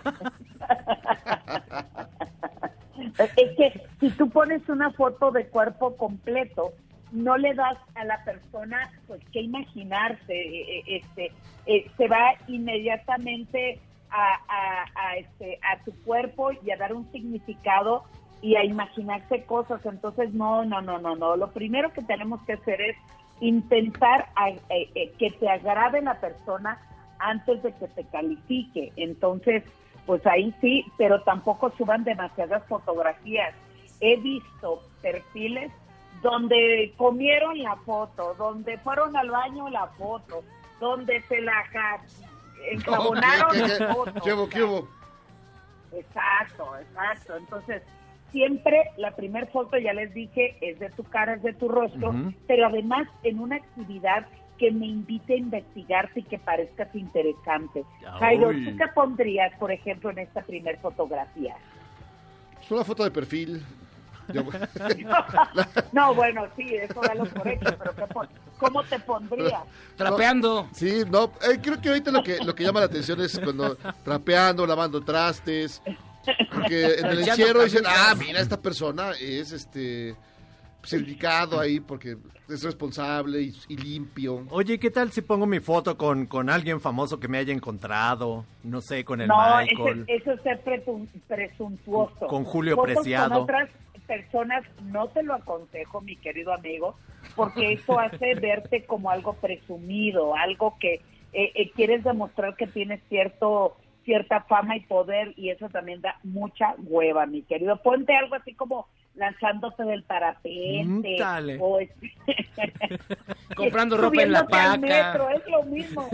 S19: Es que si tú pones una foto de cuerpo completo, no le das a la persona pues que imaginarse, eh, eh, este, eh, se va inmediatamente a, a, a, este, a tu cuerpo y a dar un significado y a imaginarse cosas. Entonces no, no, no, no, no. Lo primero que tenemos que hacer es intentar a- eh, eh, que te agrade la persona antes de que te califique. Entonces, pues ahí sí, pero tampoco suban demasiadas fotografías. He visto perfiles donde comieron la foto, donde fueron al baño la foto, donde se la ja- enjabonaron
S5: ¿Qué, qué, qué?
S19: la foto.
S5: ¿Qué hubo, qué hubo?
S19: Exacto, exacto. Entonces, siempre la primer foto, ya les dije, es de tu cara, es de tu rostro,
S6: Ujú.
S19: pero además en una actividad que me invite a investigarte y que parezcas interesante. Jairo,
S5: Uy.
S19: ¿tú qué pondrías, por ejemplo, en esta primer fotografía?
S5: Es una foto de perfil. Yo-
S19: No, bueno, sí, eso da lo por hecho, pero ¿qué pon- ¿cómo te pondrías?
S7: Trapeando.
S5: Sí, no, eh, creo que ahorita lo que lo que llama la atención es cuando trapeando, lavando trastes, porque en el
S7: Echando
S5: encierro dicen,
S7: camisas.
S5: ah, mira, esta persona es este certificado ahí porque es responsable y, y limpio.
S6: Oye, ¿qué tal si pongo mi foto con, con alguien famoso que me haya encontrado? No sé, con el
S19: No,
S6: Michael.
S19: ese- eso es ser presun- presuntuoso.
S6: Con Julio
S19: Fotos
S6: Preciado.
S19: Con otras personas no te lo aconsejo, mi querido amigo, porque eso hace verte como algo presumido, algo que eh, eh, quieres demostrar que tienes cierto cierta fama y poder, y eso también da mucha hueva, mi querido. Ponte algo así como lanzándote del parapente.
S6: Mm, dale.
S19: O este-
S7: Comprando ropa en la
S19: subiéndote al
S7: paca.
S19: metro, es lo mismo.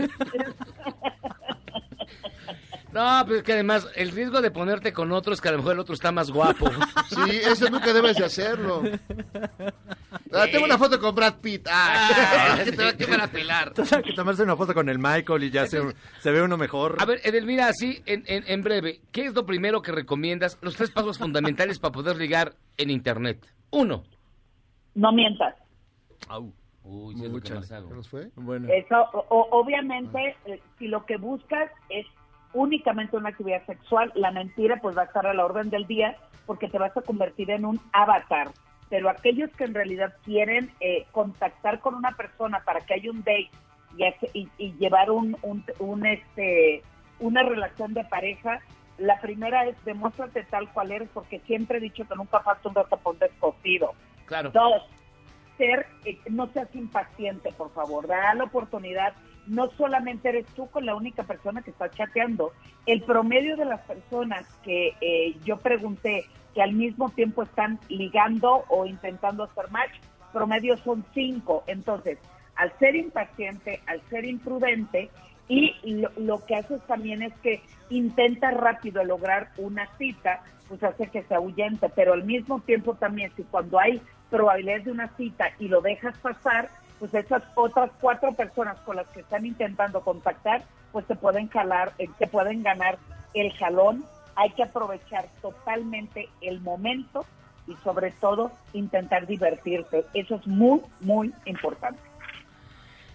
S7: No, pero es que además el riesgo de ponerte con otro es que a lo mejor el otro está más guapo.
S5: Sí, eso nunca debes de hacerlo. Ah, tengo una foto con Brad Pitt. Ah,
S7: que te, te van a pelar.
S6: Entonces hay que tomarse una foto con el Michael y ya se, se ve uno mejor.
S7: A ver, Edelmira, así, en, en, en breve, ¿qué es lo primero que recomiendas? Los tres pasos fundamentales para poder ligar en Internet. Uno.
S19: No mientas.
S7: Uy, sí es lo que más hago.
S5: fue?
S6: Bueno.
S19: Eso, o- o- obviamente, eh, si lo que buscas es únicamente una actividad sexual, la mentira pues va a estar a la orden del día porque te vas a convertir en un avatar. Pero aquellos que en realidad quieren eh, contactar con una persona para que haya un date y, hace- y, y llevar un, un, un, este una relación de pareja, la primera es demuéstrate tal cual eres, porque siempre he dicho que nunca falta un ratapón descosido.
S7: Claro.
S19: Dos, ser, eh, no seas impaciente, por favor, da la oportunidad. No solamente eres tú con la única persona que está chateando. El promedio de las personas que eh, yo pregunté que al mismo tiempo están ligando o intentando hacer match, promedio son cinco. Entonces, al ser impaciente, al ser imprudente, y lo, lo que haces también es que intenta rápido lograr una cita, pues hace que se ahuyente, pero al mismo tiempo también, si cuando hay probabilidades de una cita y lo dejas pasar, pues esas otras cuatro personas con las que están intentando contactar, pues te pueden jalar, eh, te pueden ganar el jalón. Hay que aprovechar totalmente el momento y sobre todo intentar divertirte. Eso es muy, muy importante.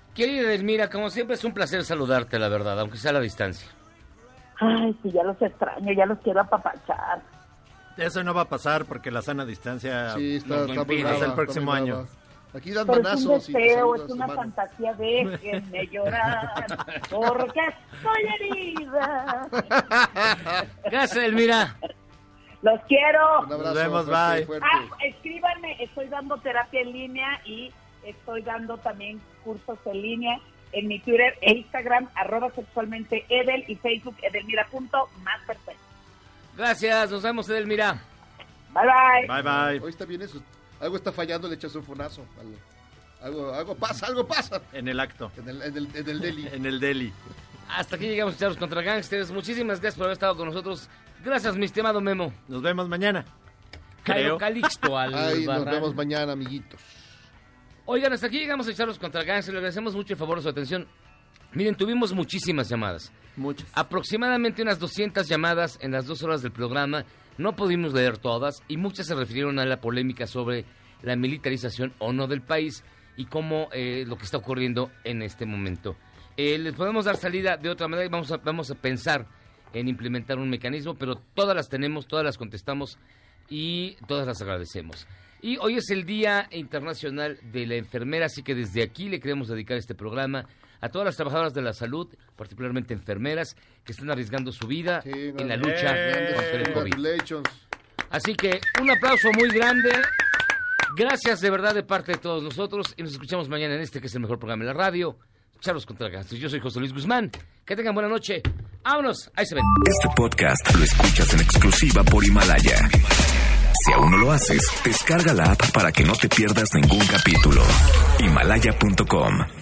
S7: Querida Edelmira, como siempre es un placer saludarte, la verdad, aunque sea a la distancia.
S19: Ay, sí, ya los extraño, ya los quiero apapachar.
S6: Eso no va a pasar porque la sana distancia
S5: Sí, está,
S6: nos
S5: está
S6: lo
S5: muy
S6: impide.
S5: brava,
S6: hasta el
S5: está
S6: próximo
S5: muy
S6: año.
S5: brava. Aquí dan
S19: Pero es un
S5: manazos y te
S19: deseo,
S5: saludas
S19: es una
S5: tu mano.
S19: fantasía, déjenme llorar, porque estoy herida.
S7: Gracias, Edelmira.
S19: Los quiero.
S5: Un abrazo,
S6: Nos vemos,
S5: fuerte,
S6: bye.
S5: fuerte.
S19: Ah, escríbanme, estoy dando terapia en línea y estoy dando también cursos en línea en mi Twitter e Instagram, arroba sexualmente Edel, y Facebook edelmira punto más perfecto.
S7: Gracias, nos vemos, Edelmira.
S19: Bye, bye.
S6: Bye, bye.
S5: Hoy está bien eso. Algo está fallando, le echas un fonazo. Algo, algo pasa, algo pasa.
S6: En el acto.
S5: En el, en el, en el deli.
S6: En el deli.
S7: Hasta aquí llegamos, Charros contra Gangsters. Muchísimas gracias por haber estado con nosotros. Gracias, mi estimado Memo.
S6: Nos vemos mañana.
S7: Cairo
S6: Creo.
S7: Calixto
S5: Ay, nos
S7: Albarrán.
S5: vemos mañana, amiguitos.
S7: Oigan, hasta aquí llegamos a Charlos contra Gangsters. Le agradecemos mucho el favor de su atención. Miren, tuvimos muchísimas llamadas.
S6: Muchas.
S7: Aproximadamente unas doscientas llamadas en las dos horas del programa. No pudimos leer todas y muchas se refirieron a la polémica sobre la militarización o no del país y cómo eh, lo que está ocurriendo en este momento. Eh, les podemos dar salida de otra manera y vamos a, vamos a pensar en implementar un mecanismo, pero todas las tenemos, todas las contestamos y todas las agradecemos. Y hoy es el Día Internacional de la Enfermera, así que desde aquí le queremos dedicar este programa a todas las trabajadoras de la salud, particularmente enfermeras, que están arriesgando su vida
S5: Sí,
S7: en
S5: no,
S7: la
S5: no,
S7: lucha
S5: grandes
S7: contra el COVID.
S5: congratulations.
S7: Así que un aplauso muy grande. Gracias de verdad de parte de todos nosotros y nos escuchamos mañana en este que es el mejor programa de la radio, Charlos contra Gangsters. Yo soy José Luis Guzmán. Que tengan buena noche. Vámonos. Ahí se ven.
S1: Este podcast lo escuchas en exclusiva por Himalaya. Si aún no lo haces, descarga la app para que no te pierdas ningún capítulo. Himalaya punto com